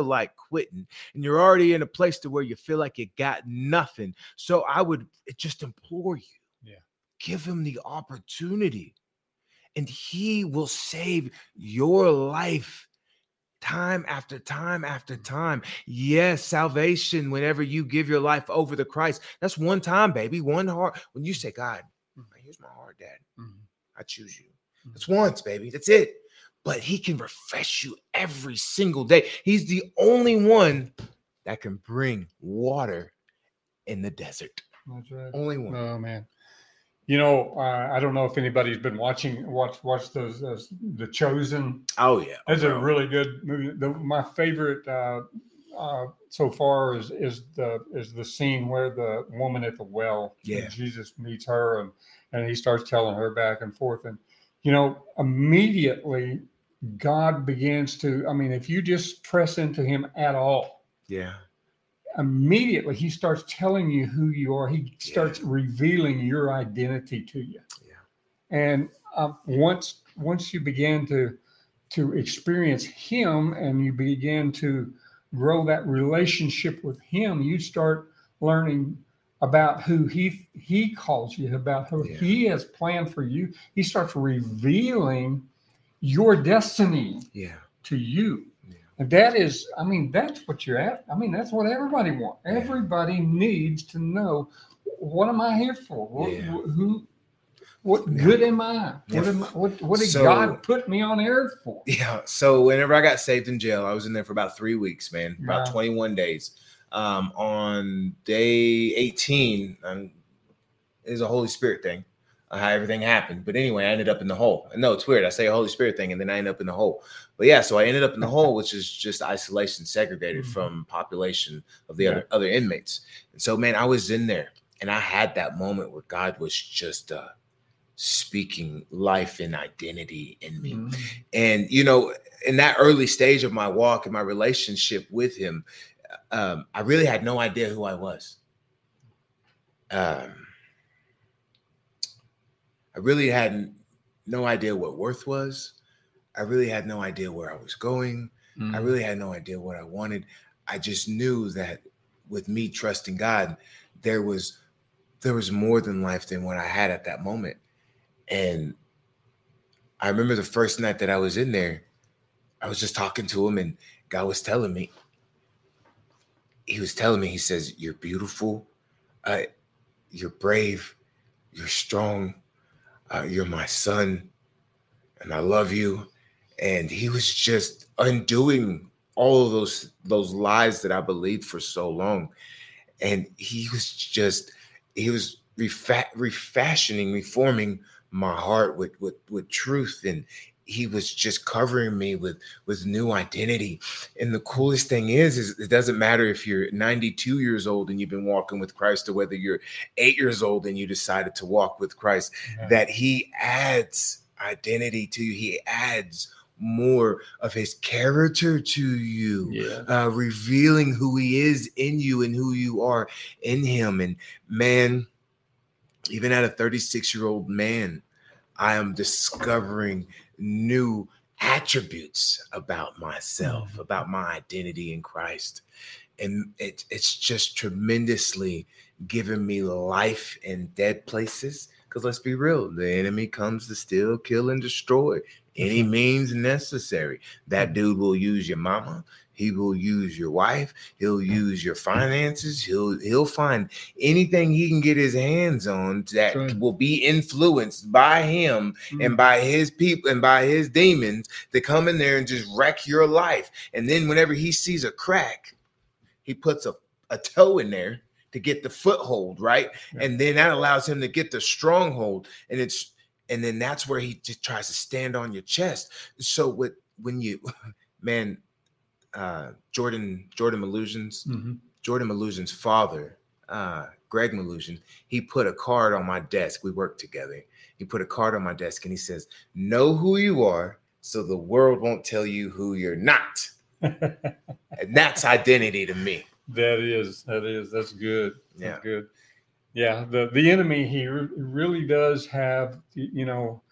like quitting, and you're already in a place to where you feel like you got nothing. So I would just implore you, give him the opportunity, and he will save your life time after time after time. Yes, salvation, whenever you give your life over to Christ, that's one time, baby, one heart. When you say, God, here's my heart, Dad. I choose you. That's once, baby. That's it. But he can refresh you every single day. He's the only one that can bring water in the desert. That's right. Only one. Oh, man. You know, I don't know if anybody's been watch those The Chosen. Oh yeah, it's a really good movie. My favorite so far is the scene where the woman at the well, Jesus meets her and he starts telling her back and forth, and you know, immediately God begins to. I mean, if you just press into him at all, immediately he starts telling you who you are. He starts revealing your identity to you. And once you begin to experience him and you begin to grow that relationship with him, you start learning about who he calls you, about who he has planned for you. He starts revealing your destiny to you. And that is, I mean, that's what you're at. I mean, that's what everybody wants. Everybody needs to know, what am I here for? What good am I? What did God put me on earth for? Yeah. So whenever I got saved in jail, I was in there for about 3 weeks, man, about 21 days. On day 18, it was a Holy Spirit thing. How everything happened. But anyway, I ended up in the hole. And no, it's weird. I say a Holy Spirit thing and then I end up in the hole. But yeah, so I ended up in the hole, which is just isolation, segregated from population of the other inmates. And so, man, I was in there and I had that moment where God was just speaking life and identity in me. And, you know, in that early stage of my walk and my relationship with him, I really had no idea who I was. I really had no idea what worth was. I really had no idea where I was going. I really had no idea what I wanted. I just knew that with me trusting God, there was more than life than what I had at that moment. And I remember the first night that I was in there, I was just talking to him and God was telling me, he says, you're beautiful. You're brave. You're strong. You're my son, and I love you. And he was just undoing all of those lies that I believed for so long. And he was refashioning, reforming my heart with truth. And he was just covering me with new identity. And the coolest thing is it doesn't matter if you're 92 years old and you've been walking with Christ, or whether you're 8 years old and you decided to walk with Christ, that he adds identity to you. He adds more of his character to you, revealing who he is in you and who you are in him. And man, even at a 36-year-old man, I am discovering new attributes about myself, about my identity in Christ. And it's just tremendously given me life in dead places. Because let's be real, the enemy comes to steal, kill, and destroy any means necessary. That dude will use your mama. He will use your wife. He'll use your finances. He'll find anything he can get his hands on that will be influenced by him and by his people and by his demons to come in there and just wreck your life. And then whenever he sees a crack, he puts a toe in there to get the foothold, right? And then that allows him to get the stronghold. And then that's where he just tries to stand on your chest. So when you, man, Jordan Maluzhin's father, Greg Maluzhin, he put a card on my desk. We worked together. He put a card on my desk and he says, know who you are so the world won't tell you who you're not. And that's identity to me. That's good. Yeah. That's good. Yeah. The enemy, he really does have, you know,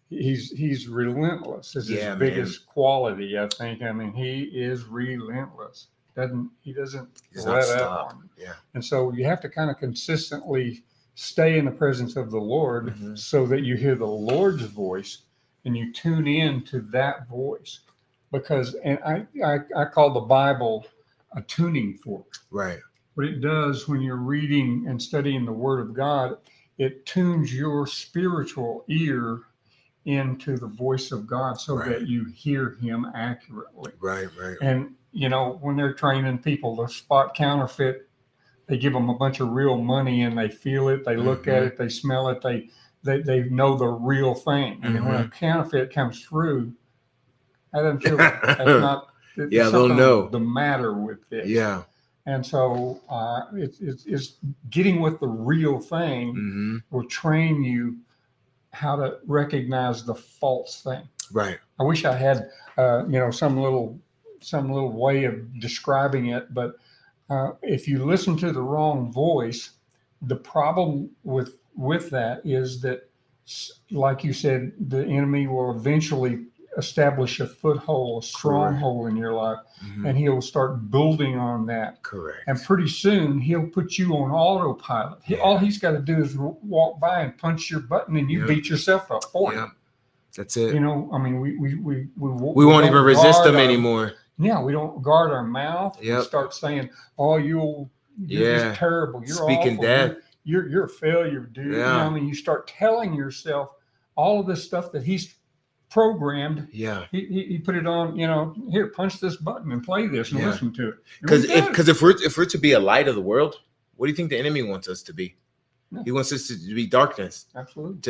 he's relentless is his biggest quality, I think. I mean, he is relentless. He doesn't let up on it. Yeah. And so you have to kind of consistently stay in the presence of the Lord so that you hear the Lord's voice and you tune in to that voice. Because, and I call the Bible a tuning fork. Right. What it does when you're reading and studying the Word of God, it tunes your spiritual ear into the voice of God so that you hear him accurately. Right. And, when they're training people to spot counterfeit, they give them a bunch of real money and they feel it, they look at it, they smell it, they know the real thing. And then when a counterfeit comes through, that doesn't feel, that's not, they'll know the matter with this. Yeah. And so it's getting with the real thing will train you how to recognize the false thing. Right. I wish I had, some little way of describing it, but if you listen to the wrong voice, the problem with that is that, like you said, the enemy will eventually establish a foothold, a stronghold in your life, and he'll start building on that. Correct. And pretty soon he'll put you on autopilot. All he's got to do is walk by and punch your button, and you beat yourself up for him. That's it. I mean, we won't even resist them anymore. Yeah, we don't guard our mouth. We start saying, "Oh, you're just terrible. You're speaking awful. death. You're a failure, dude." Yeah. You start telling yourself all of this stuff that he's programmed. Yeah. He put it on, here, punch this button and play this and listen to it. Because if we're to be a light of the world, what do you think the enemy wants us to be? Yeah. He wants us to be darkness. Absolutely.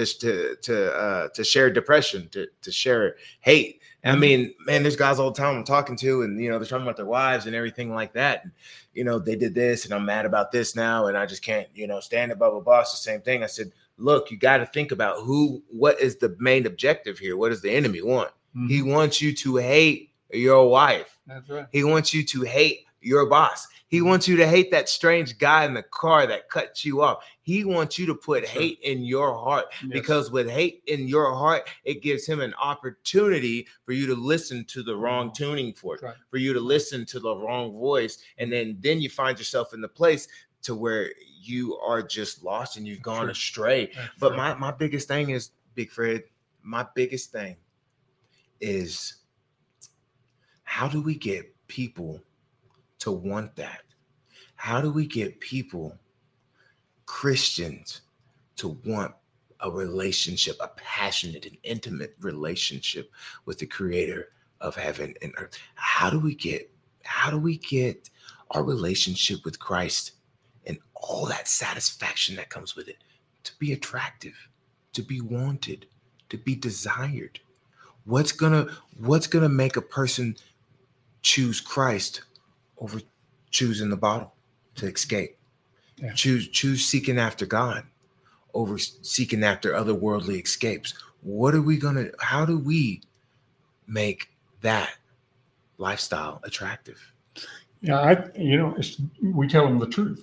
To share depression, to share hate. I mean, man, there's guys all the time I'm talking to, and they're talking about their wives and everything like that. And, they did this, and I'm mad about this now, and I just can't, stand it, blah, blah, blah. It's the same thing. I said, look, you got to think about what is the main objective here? What does the enemy want? He wants you to hate your wife. That's right. He wants you to hate your boss. He wants you to hate that strange guy in the car that cut you off. He wants you to put hate in your heart, because with hate in your heart, it gives him an opportunity for you to listen to the wrong tuning fork, for you to listen to the wrong voice. And then you find yourself in the place to where you are just lost and you've gone astray. But my biggest thing is, Big Fred, my biggest thing is, how do we get people to want that? How do we get people, Christians, to want a relationship, a passionate and intimate relationship with the creator of heaven and earth? How do we get our relationship with Christ and all that satisfaction that comes with it to be attractive, to be wanted, to be desired? What's gonna make a person choose Christ over choosing the bottle to escape? Yeah. Choose seeking after God over seeking after other worldly escapes. How do we make that lifestyle attractive? Yeah, we tell them the truth.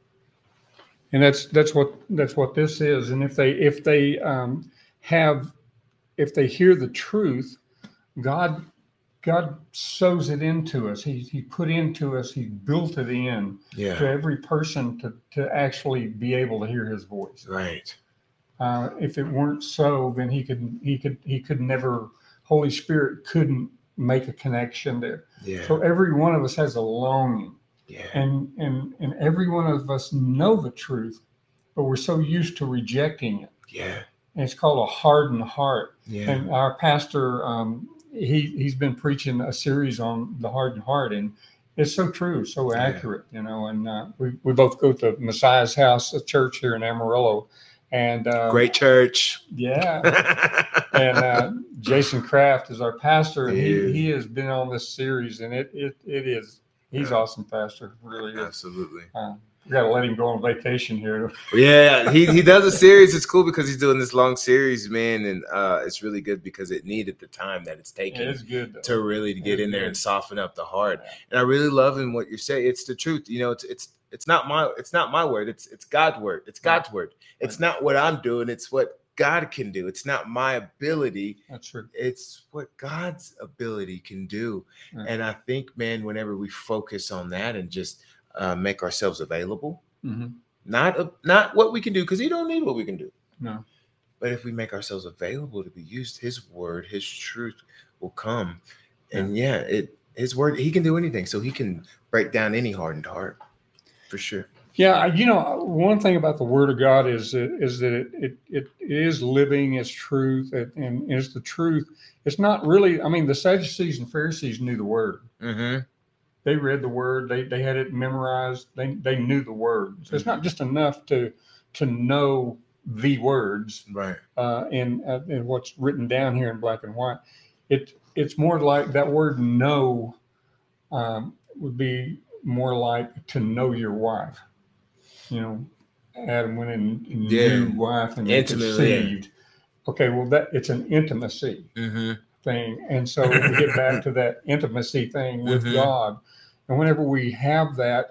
And that's what this is. And if they hear the truth, God sows it into us. He put into us. He built it in to every person to actually be able to hear his voice. Right. If it weren't so, then he could never. Holy Spirit couldn't make a connection there. Yeah. So every one of us has a longing. Yeah. And every one of us know the truth, but we're so used to rejecting it. Yeah. And it's called a hardened heart. Yeah. And our pastor, he's been preaching a series on the hardened heart, and it's so true, so accurate, And we both go to Messiah's House, a church here in Amarillo, and great church. Yeah. And Jason Kraft is our pastor, and he has been on this series, and he's awesome pastor, really is. Absolutely. We got to let him go on vacation here. Yeah, he does a series. It's cool because he's doing this long series, man, and it's really good because it needed the time that it's taken to really get in there and soften up the heart. Yeah. And I really love in what you say. It's the truth. It's not my word. It's God's word. It's God's word. It's not what I'm doing. It's what God can do. It's not my ability. That's true. It's what God's ability can do. Yeah. And I think, man, whenever we focus on that and just make ourselves available, not what we can do, because he don't need what we can do. No. But if we make ourselves available to be used, his word, his truth will come. And his word, he can do anything. So he can break down any hardened heart, for sure. Yeah, one thing about the Word of God is that it is living, it's truth, and is the truth. It's not really. I mean, the Sadducees and Pharisees knew the Word. Mm-hmm. They read the Word. They had it memorized. They knew the Word. So it's not just enough to know the words, right? And what's written down here in black and white. It's more like that word "know" would be more like to know your wife. Adam went and knew wife and they conceived. Okay, well, it's an intimacy thing. And so we get back to that intimacy thing with God. And whenever we have that,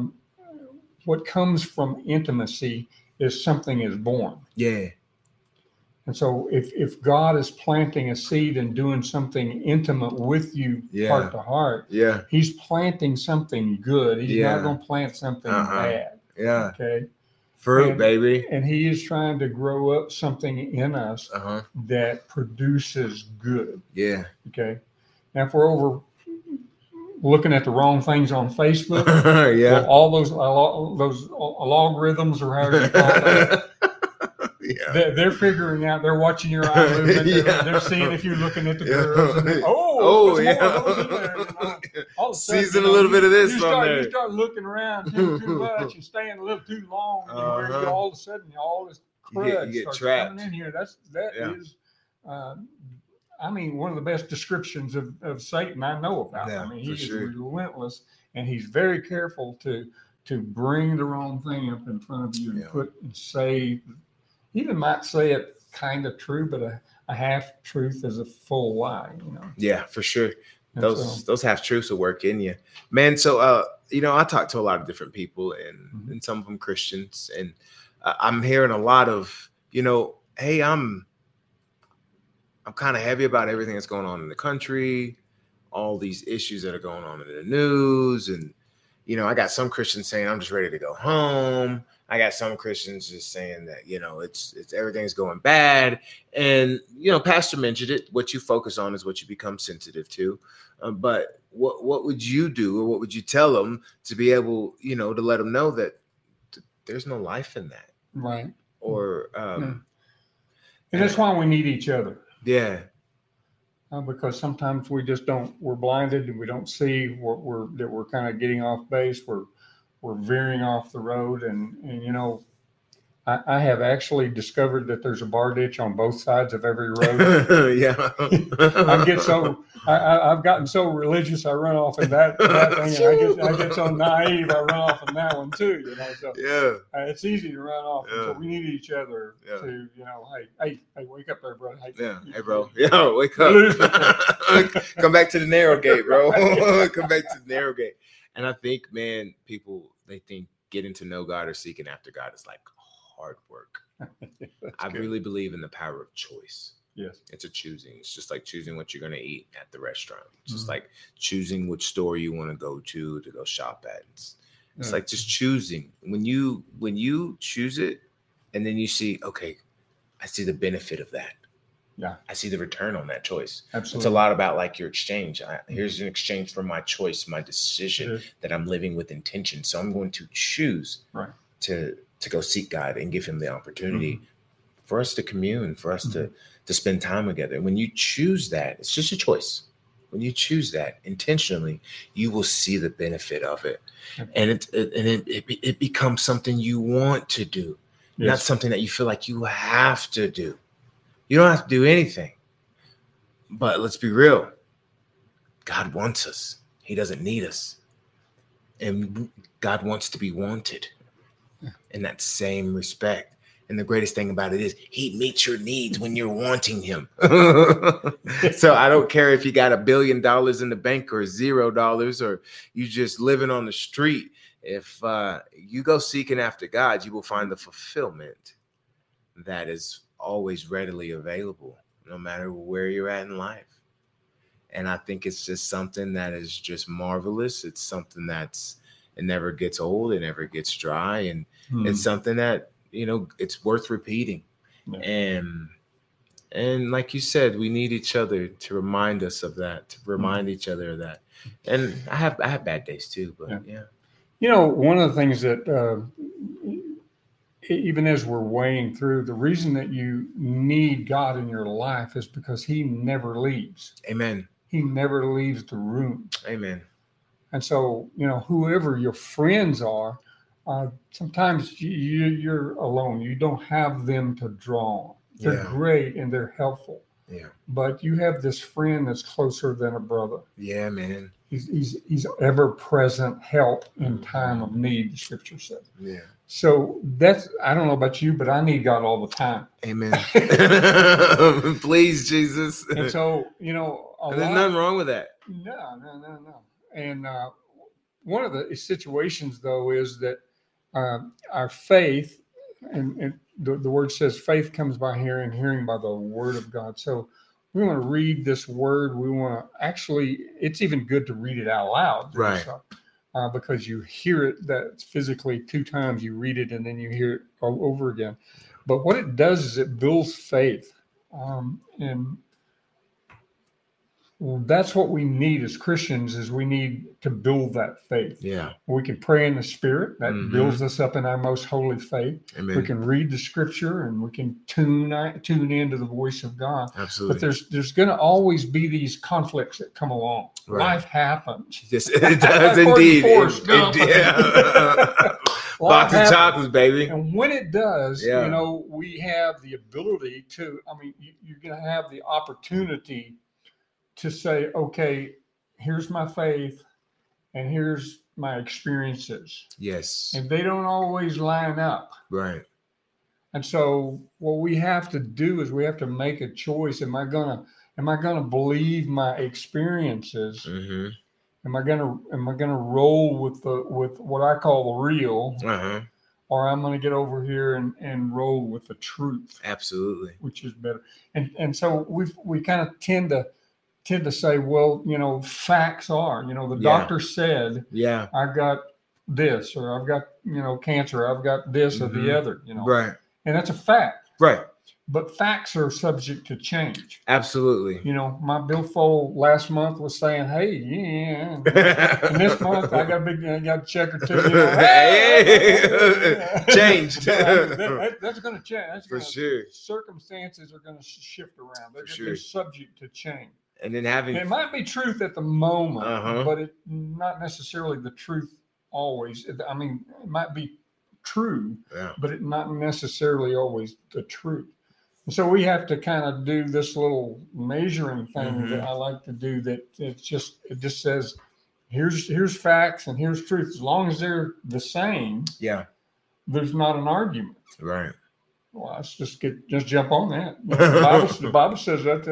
what comes from intimacy is something is born. Yeah. And so if God is planting a seed and doing something intimate with you heart to heart, he's planting something good. He's not going to plant something bad. Yeah. Okay. Fruit, baby. And he is trying to grow up something in us that produces good. Yeah. Okay. Now, if we're over looking at the wrong things on Facebook, well, all those logarithms or however you call it, they're figuring out. They're watching your eye movement. They're seeing if you're looking at the girls. And more of those in there, All of a sudden, season a little bit of this on there. You start looking around too much and staying a little too long. Where all of a sudden all this crud you get starts trapped coming in here. That is, one of the best descriptions of Satan I know about. Yeah, he is relentless, and he's very careful to bring the wrong thing up in front of you and put and say. Even might say it kind of true, but a half truth is a full lie. Yeah, for sure. Those half truths will work in you, man. So I talk to a lot of different people, and some of them Christians, and I'm hearing a lot of hey, I'm kind of heavy about everything that's going on in the country, all these issues that are going on in the news, and I got some Christians saying I'm just ready to go home. I got some Christians just saying that, it's everything's going bad. And, Pastor mentioned it. What you focus on is what you become sensitive to. But what would you do, or what would you tell them to be able, to let them know that there's no life in that? Right. Or, and that's why we need each other. Yeah. Because sometimes we just we're blinded and we don't see that we're kind of getting off base. We're veering off the road, and I have actually discovered that there's a bar ditch on both sides of every road. Yeah. I've gotten so religious, I run off in that thing, and I get so naive, I run off in that one too. So it's easy to run off. So we need each other to, hey, wake up there, bro. Hey, bro. Yeah, wake up. Come back to the narrow gate, bro. Come back to the narrow gate. And I think, man, people, they think getting to know God or seeking after God is like hard work. I really believe in the power of choice. Yes. It's a choosing. It's just like choosing what you're going to eat at the restaurant. It's just like choosing which store you want to go shop at. It's like just choosing. When you choose it, and then you see, okay, I see the benefit of that. Yeah. I see the return on that choice. Absolutely. It's a lot about like your exchange. Here's an exchange for my choice, my decision that I'm living with intention. So I'm going to choose to go seek God and give him the opportunity for us to commune, for us to spend time together. When you choose that, it's just a choice. When you choose that intentionally, you will see the benefit of it. And it becomes something you want to do, not something that you feel like you have to do. You don't have to do anything. But let's be real. God wants us. He doesn't need us. And God wants to be wanted in that same respect. And the greatest thing about it is he meets your needs when you're wanting him. So I don't care if you got $1 billion in the bank or $0 or you just living on the street. If you go seeking after God, you will find the fulfillment that is always readily available, no matter where you're at in life. And I think it's just something that is just marvelous. It's something it never gets old. It never gets dry. And it's something that, it's worth repeating. Yeah. And like you said, we need each other to remind us of that, to remind each other of that. And I have bad days too, but yeah. One of the things that even as we're weighing through, the reason that you need God in your life is because he never leaves. Amen. He never leaves the room. Amen. And so, whoever your friends are, sometimes you're alone. You don't have them to draw on. They're great and they're helpful. Yeah. But you have this friend that's closer than a brother. Yeah, man. He's ever present help in time of need, the scripture says. Yeah. So I don't know about you, but I need God all the time. Amen. Please, Jesus. And so, there's nothing wrong with that. No. And one of the situations, though, is that our faith, and the word says faith comes by hearing, hearing by the word of God. So we want to read this word. We want to it's even good to read it out loud. Right. Because you hear it that physically 2 times, you read it and then you hear it all over again. But what it does is it builds faith. And that's what we need as Christians, is we need to build that faith. Yeah. We can pray in the Spirit. That builds us up in our most holy faith. Amen. We can read the scripture and we can tune into the voice of God. Absolutely. But there's going to always be these conflicts that come along. Right. Life happens. Yes, it does indeed. Box of chocolates, baby. And when it does, we have the ability to, you're going to have the opportunity to say, okay, here's my faith and here's my experiences. Yes. And they don't always line up. Right. And so what we have to do is we have to make a choice. Am I gonna believe my experiences? Mm-hmm. Am I gonna roll with what I call the real? Uh-huh. Or I'm going to get over here and roll with the truth. Absolutely. Which is better. And so we kind of tend to say, well, facts are, the doctor said, I've got this, or I've got, cancer, I've got this or the other, Right. And that's a fact. Right. But facts are subject to change. Absolutely. My billfold last month was saying, hey, and this month I got a check or two. Changed. That's going to change. For sure. Circumstances are going to shift around. They're subject to change. And then it might be truth at the moment, but it's not necessarily the truth always. It might be true, but it's not necessarily always the truth. And so we have to kind of do this little measuring thing that I like to do. That it just says, here's facts and here's truth. As long as they're the same, there's not an argument. Right. Well, let's just jump on that. The Bible says that,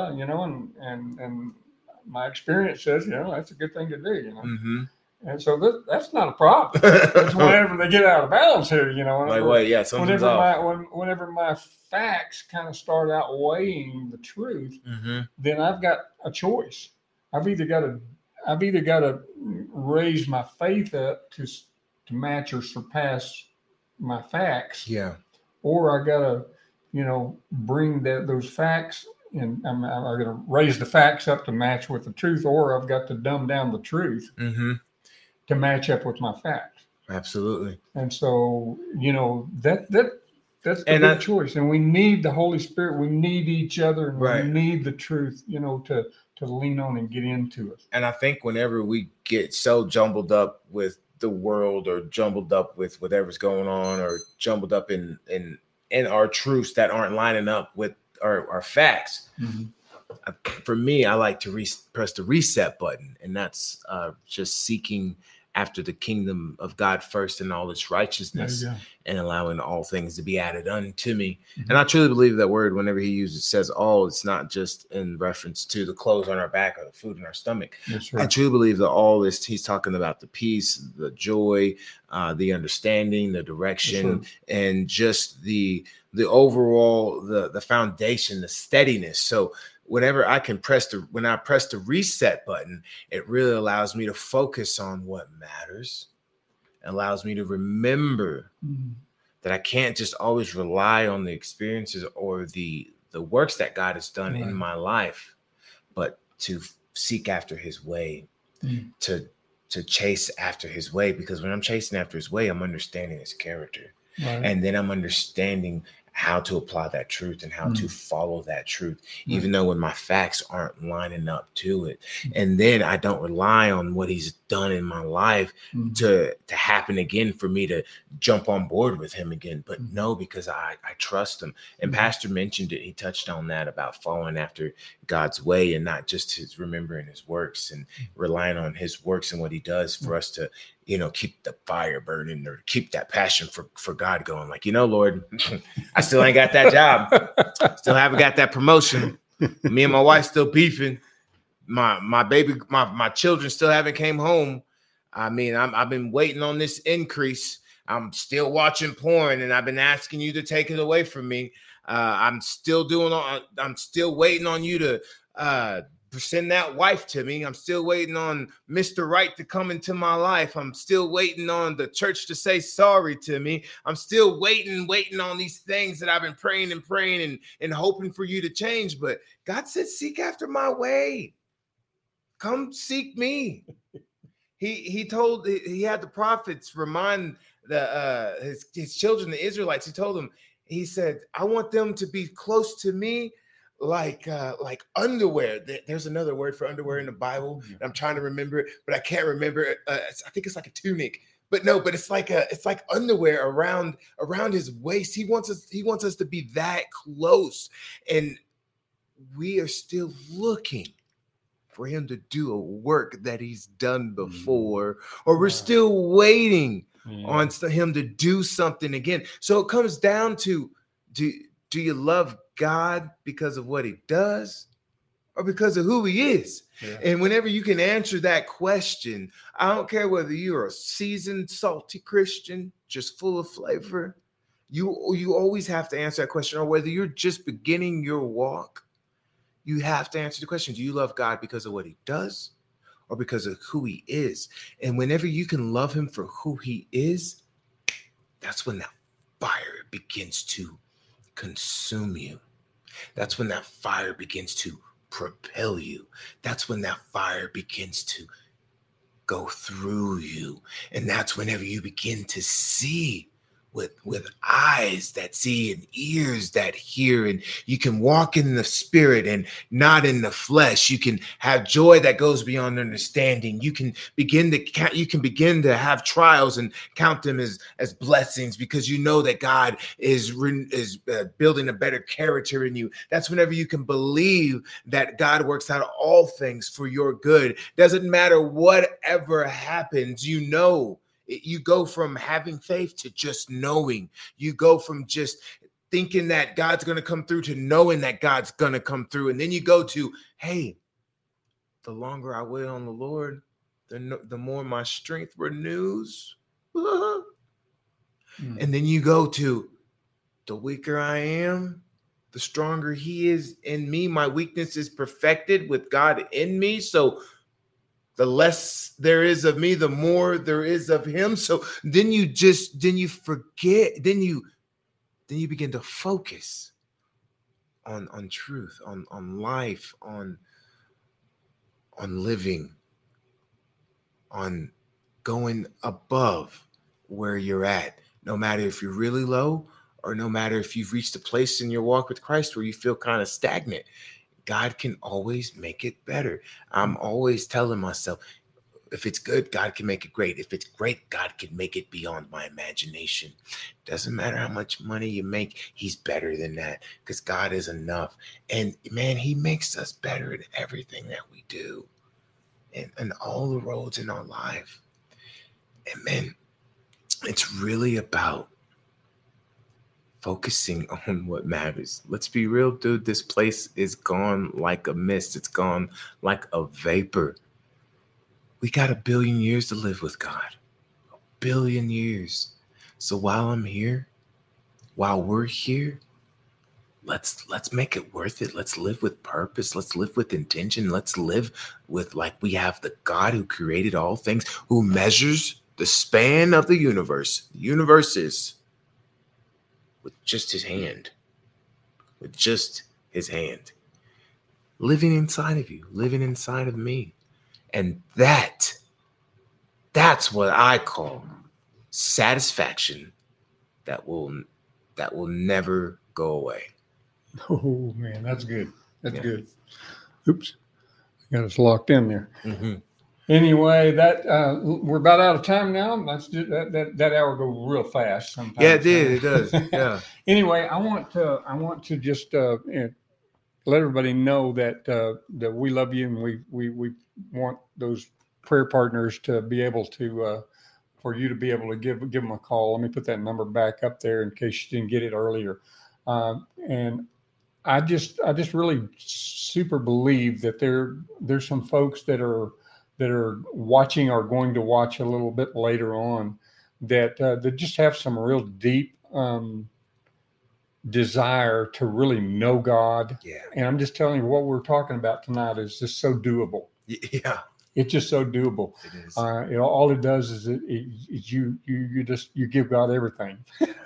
and my experience says, that's a good thing to do, Mm-hmm. And so that's not a problem. It's whenever they get out of balance here, something's off. Whenever my facts kind of start outweighing the truth, then I've got a choice. I've either got to raise my faith up to match or surpass my facts. Yeah. Or I got to, bring those facts, and I'm going to raise the facts up to match with the truth, or I've got to dumb down the truth to match up with my facts. Absolutely. And so, that's the big choice. And we need the Holy Spirit. We need each other, and we need the truth, to lean on and get into it. And I think whenever we get so jumbled up with the world, or jumbled up with whatever's going on, or jumbled up in our truths that aren't lining up with our facts, for me, I like to press the reset button, and that's just seeking after the kingdom of God first and all its righteousness, and allowing all things to be added unto me. And I truly believe that word, whenever he says all, it's not just in reference to the clothes on our back or the food in our stomach. That's right. I truly believe that all this, he's talking about the peace, the joy, the understanding, the direction, and just the the overall, the foundation, the steadiness. So whenever I can when I press the reset button, it really allows me to focus on what matters. It allows me to remember that I can't just always rely on the experiences or the works that God has done in my life, but to seek after his way, to chase after his way. Because when I'm chasing after his way, I'm understanding his character. And then I'm understanding how to apply that truth and how to follow that truth, even though when my facts aren't lining up to it. And then I don't rely on what he's done in my life to happen again for me to jump on board with him again. But no, because I trust him. And Pastor mentioned it. He touched on that about following after God's way and not just his remembering his works and relying on his works and what he does for us to, keep the fire burning or keep that passion for God going. Like, Lord, I still ain't got that job. Still haven't got that promotion. Me and my wife still beefing. My baby, my children still haven't came home. I mean, I've been waiting on this increase. I'm still watching porn and I've been asking you to take it away from me. I'm still waiting on you to send that wife to me. I'm still waiting on Mr. Right to come into my life. I'm still waiting on the church to say sorry to me. I'm still waiting on these things that I've been praying and hoping for you to change. But God said, seek after my way. Come seek me. He had the prophets remind his children, the Israelites. He told them, he said, I want them to be close to me like underwear. There's another word for underwear in the Bible. I'm trying to remember it, but I can't remember it. I think it's like a tunic, but it's like underwear around his waist. He wants us to be that close, and we are still looking for him to do a work that he's done before, or we're still waiting on him to do something again. So it comes down to, do you love God because of what he does or because of who he is? And whenever you can answer that question, I don't care whether you're a seasoned, salty Christian, just full of flavor, you always have to answer that question. Or whether you're just beginning your walk, you have to answer the question, do you love God because of what he does or because of who he is? And whenever you can love him for who he is, that's when that fire begins to consume you. That's when that fire begins to propel you. That's when that fire begins to go through you. And that's whenever you begin to see with eyes that see and ears that hear, and you can walk in the spirit and not in the flesh. You can have joy that goes beyond understanding. You can begin to have trials and count them as blessings, because you know that God is building a better character in you. That's whenever you can believe that God works out all things for your good. Doesn't matter whatever happens, you go from having faith to just knowing. You go from just thinking that God's going to come through to knowing that God's going to come through. And then you go to, hey, the longer I wait on the Lord, the more my strength renews. And then you go to, the weaker I am, the stronger he is in me. My weakness is perfected with God in me. So the less there is of me, the more there is of him. So then you forget, then you begin to focus on truth, on life, on living, on going above where you're at, no matter if you're really low or no matter if you've reached a place in your walk with Christ where you feel kind of stagnant. God can always make it better. I'm always telling myself, if it's good, God can make it great. If it's great, God can make it beyond my imagination. Doesn't matter how much money you make, he's better than that, because God is enough. And man, he makes us better at everything that we do and all the roads in our life. And man, it's really about focusing on what matters. Let's be real, dude. This place is gone like a mist. It's gone like a vapor. We got 1 billion years to live with God. 1 billion years. So while I'm here, while we're here, let's make it worth it. Let's live with purpose. Let's live with intention. Let's live with like we have the God who created all things, who measures the span of the universes with just his hand, living inside of you, living inside of me. And that's what I call satisfaction that will never go away. Oh man, that's good. That's good. Oops, I got us locked in there. Mm-hmm. Anyway, that we're about out of time now. Let's do that hour go real fast sometimes. Yeah, it did. It does. Yeah. Anyway, I want to just let everybody know that that we love you, and we want those prayer partners to be able to for you to be able to give them a call. Let me put that number back up there in case you didn't get it earlier. And I just really super believe that there's some folks that are watching or going to watch a little bit later on that just have some real deep desire to really know God. Yeah. And I'm just telling you, what we're talking about tonight is just so doable. Yeah. It's just so doable. It is. All it does is you give God everything.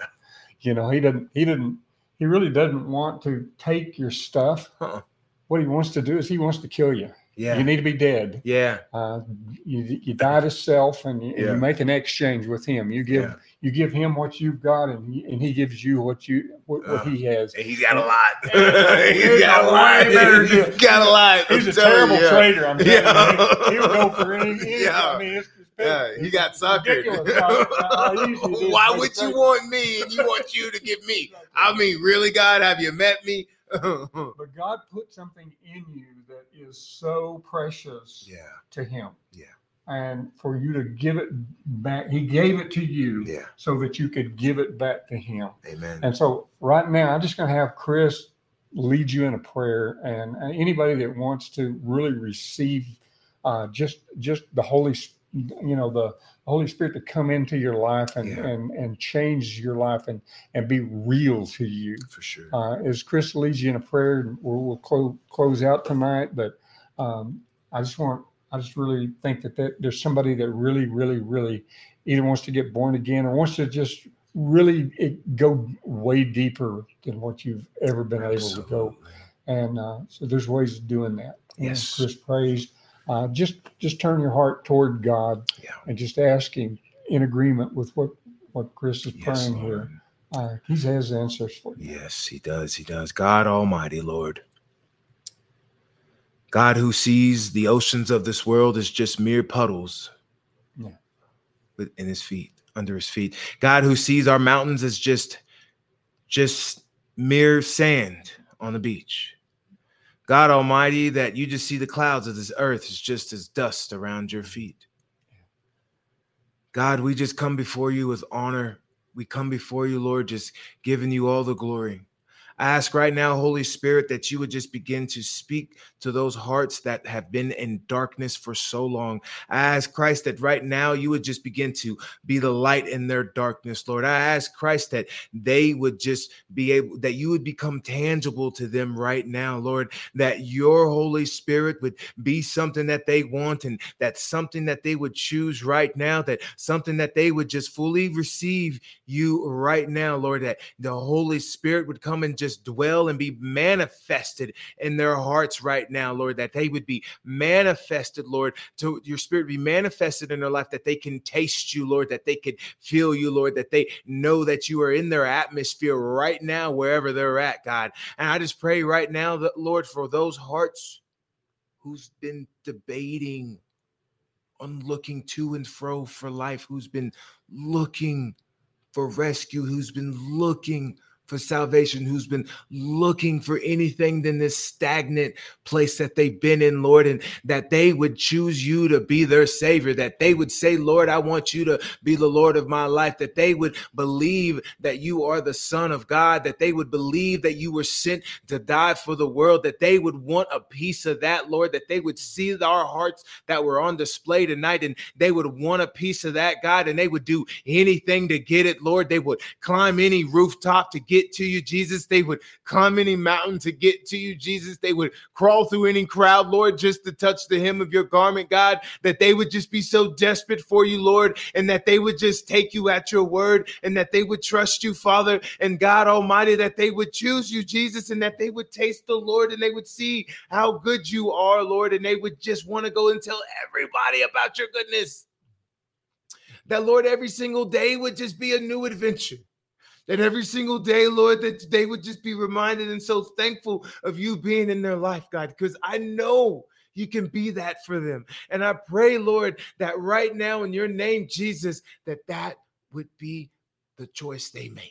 He really doesn't want to take your stuff. Uh-uh. What he wants to do is he wants to kill you. Yeah. You need to be dead. Yeah. You die to self, and you make an exchange with him. You give him what you've got, and he gives you what he has. He's got a lot. He's got a lot. He's got a lot. He's a terrible trader. I'm telling you. He'll go for anything. Yeah. I mean, he got suckered. Why would you want me and you want you to give me? I mean, really, God, have you met me? But God put something in you that is so precious to him. Yeah. And for you to give it back, he gave it to you so that you could give it back to him. Amen. And so right now, I'm just going to have Chris lead you in a prayer, and anybody that wants to really receive just the Holy Spirit, the Holy Spirit to come into your life and change your life and be real to you. For sure. As Chris leads you in a prayer, we'll close out tonight. But I just really think that there's somebody that really, really, really either wants to get born again or wants to just really go way deeper than what you've ever been able to go. And so there's ways of doing that. Yes. Chris prays. Just turn your heart toward God and just ask him in agreement with what Chris is praying here. He has answers for you. Yes, he does. He does. God Almighty, Lord. God who sees the oceans of this world as just mere puddles in his feet, under his feet. God who sees our mountains as just mere sand on the beach. God Almighty, that you just see the clouds of this earth as just as dust around your feet. God, we just come before you with honor. We come before you, Lord, just giving you all the glory. I ask right now, Holy Spirit, that you would just begin to speak to those hearts that have been in darkness for so long. I ask, Christ, that right now you would just begin to be the light in their darkness, Lord. I ask, Christ, that they would just be able, that you would become tangible to them right now, Lord, that your Holy Spirit would be something that they want, and that's something that they would choose right now, that something that they would just fully receive you right now, Lord, that the Holy Spirit would come and just dwell and be manifested in their hearts right now, Lord, that they would be manifested, Lord, to your Spirit be manifested in their life, that they can taste you, Lord, that they can feel you, Lord, that they know that you are in their atmosphere right now, wherever they're at, God. And I just pray right now that, Lord, for those hearts who's been debating on looking to and fro for life, who's been looking for rescue, who's been looking for salvation, who's been looking for anything than this stagnant place that they've been in, Lord, and that they would choose you to be their Savior, that they would say, Lord, I want you to be the Lord of my life, that they would believe that you are the Son of God, that they would believe that you were sent to die for the world, that they would want a piece of that, Lord, that they would see our hearts that were on display tonight, and they would want a piece of that, God, and they would do anything to get it, Lord. They would climb any rooftop to get to you, Jesus. They would climb any mountain to get to you, Jesus. They would crawl through any crowd, Lord, just to touch the hem of your garment, God, that they would just be so desperate for you, Lord, and that they would just take you at your word, and that they would trust you, Father, and God Almighty, that they would choose you, Jesus, and that they would taste the Lord, and they would see how good you are, Lord, and they would just want to go and tell everybody about your goodness. That, Lord, every single day would just be a new adventure. That every single day, Lord, that they would just be reminded and so thankful of you being in their life, God, because I know you can be that for them. And I pray, Lord, that right now in your name, Jesus, that would be the choice they make.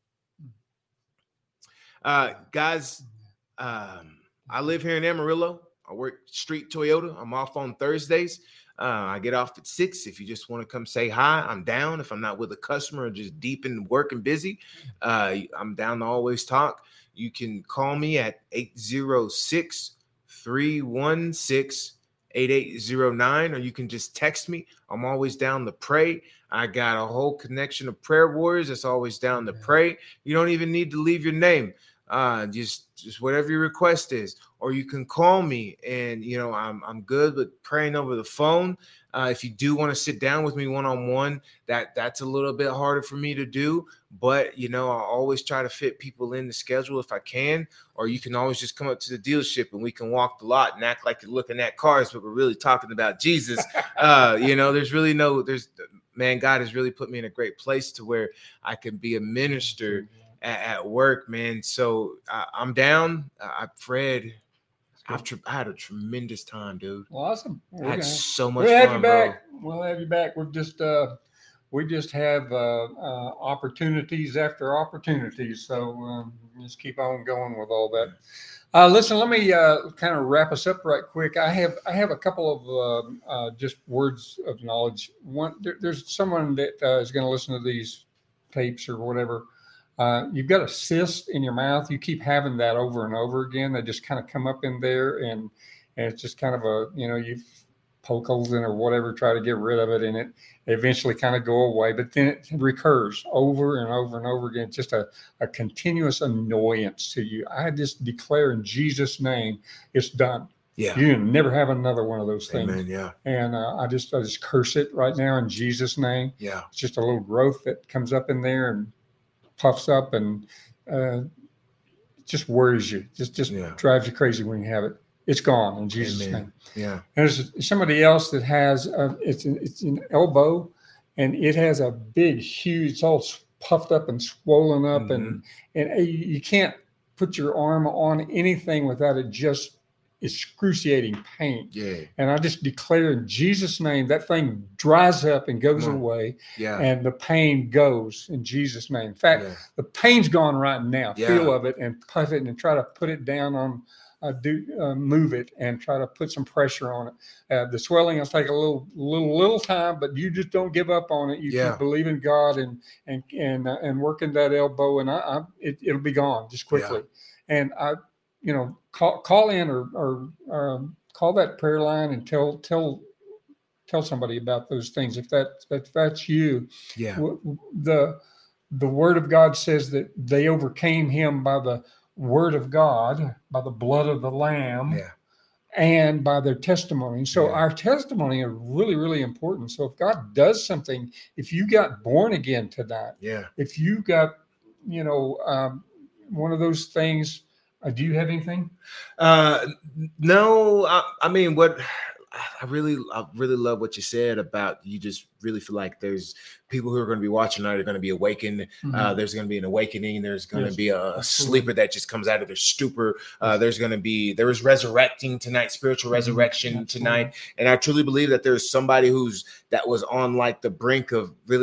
Guys, I live here in Amarillo. I work Street Toyota. I'm off on Thursdays. I get off at 6. If you just want to come say hi, I'm down. If I'm not with a customer or just deep in work and busy, I'm down to always talk. You can call me at 806-316-8809, or you can just text me. I'm always down to pray. I got a whole connection of prayer warriors that's always down to pray. You don't even need to leave your name. Just whatever your request is, or you can call me, and I'm good with praying over the phone. If you do want to sit down with me one-on-one, that's a little bit harder for me to do, but I always try to fit people in the schedule if I can. Or you can always just come up to the dealership and we can walk the lot and act like you're looking at cars, but we're really talking about Jesus. Man, God has really put me in a great place to where I can be a minister at work, man. So I'm down. Fred, I had a tremendous time, dude. Well, awesome. I had so much fun, bro. We'll have you back. We just have opportunities after opportunities. So just keep on going with all that. Listen, let me kind of wrap us up right quick. I have a couple of just words of knowledge. There's someone that is going to listen to these tapes or whatever. You've got a cyst in your mouth. You keep having that over and over again. They just kind of come up in there, and it's just kind of you poke holes in it or whatever, try to get rid of it, and it eventually kind of go away. But then it recurs over and over and over again. It's just a continuous annoyance to you. I just declare in Jesus' name, it's done. Yeah. You never have another one of those things. Amen, yeah. And I just curse it right now in Jesus' name. Yeah. It's just a little growth that comes up in there and puffs up and just worries you. Just drives you crazy when you have it. It's gone in Jesus' name. Yeah. There's somebody else that has it's an elbow, and it has a big, huge. It's all puffed up and swollen up, and you can't put your arm on anything without it just excruciating pain. Yeah. And I just declare in Jesus' name that thing dries up and goes away. Yeah. And the pain goes in Jesus' name. In fact, the pain's gone right now. Yeah. Feel of it and puff it and try to put it down on. Move it and try to put some pressure on it. The swelling will take a little time, but you just don't give up on it. You keep believing God and working that elbow, and it'll be gone just quickly. And call in or call that prayer line and tell somebody about those things if that's you. Yeah. The Word of God says that they overcame him by the Word of God, by the blood of the Lamb, and by their testimony. So our testimony is really, really important. So if God does something, if you got born again tonight, if you got, one of those things, do you have anything? No, I mean, what I really love what you said about, you just really feel like there's people who are going to be watching tonight are going to be awakened. There's going to be an awakening. There's going to be a sleeper that just comes out of their stupor. There is resurrecting tonight, spiritual resurrection tonight. And I truly believe that there's somebody that was on like the brink of really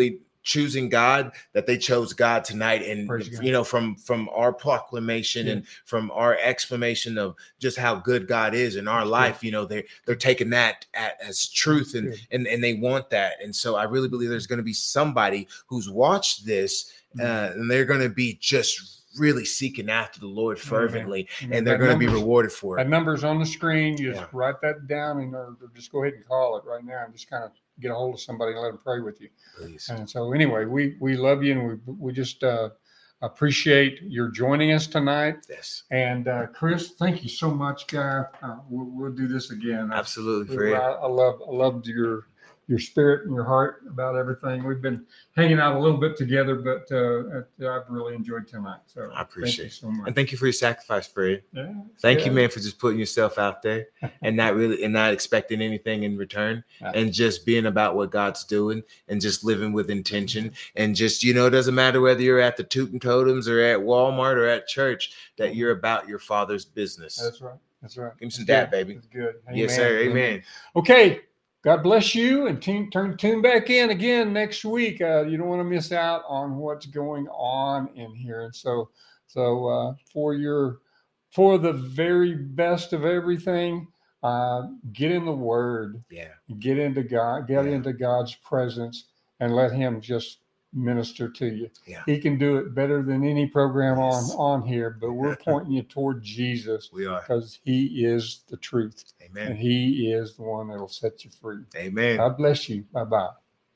choosing God, that they chose God tonight. And, from our proclamation and from our explanation of just how good God is in our life, they're taking that as truth and they want that. And so I really believe there's going to be somebody who's watched this and they're going to be just really seeking after the Lord fervently, and they're going to be rewarded for it. That number's on the screen. You just write that down or just go ahead and call it right now and just kind of get a hold of somebody and let them pray with you. Please. And so anyway, we love you, and we just appreciate your joining us tonight. Yes. And Chris, thank you so much, guy. We'll do this again. Absolutely, Fred. I loved your spirit and your heart about everything. We've been hanging out a little bit together, but I've really enjoyed tonight. So I appreciate you so much. And thank you for your sacrifice, Fred. Yeah, thank you, man, for just putting yourself out there and not expecting anything in return, and just being about what God's doing and just living with intention. And just, it doesn't matter whether you're at the Tootin' Totems or at Walmart or at church, that you're about your Father's business. That's right. Give me some dap, baby. That's good. Amen. Yes, sir. Amen. Okay. God bless you, and tune back in again next week. You don't want to miss out on what's going on in here. And so for the very best of everything, get in the Word. Yeah. Get into God. Get into God's presence, and let Him just minister to you. Yeah. He can do it better than any program on here, but we're pointing you toward Jesus. We are, because He is the truth. Amen. And He is the one that'll set you free. Amen. God bless you. Bye-bye.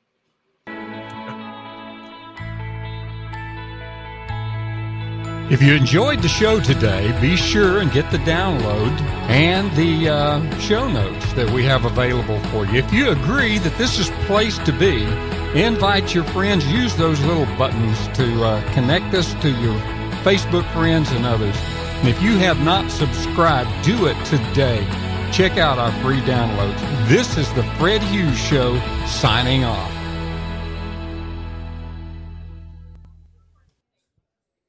If you enjoyed the show today, be sure and get the download and the show notes that we have available for you. If you agree that this is the place to be, invite your friends. Use those little buttons to connect us to your Facebook friends and others. And if you have not subscribed, do it today. Check out our free downloads. This is the Fred Hughes Show, signing off.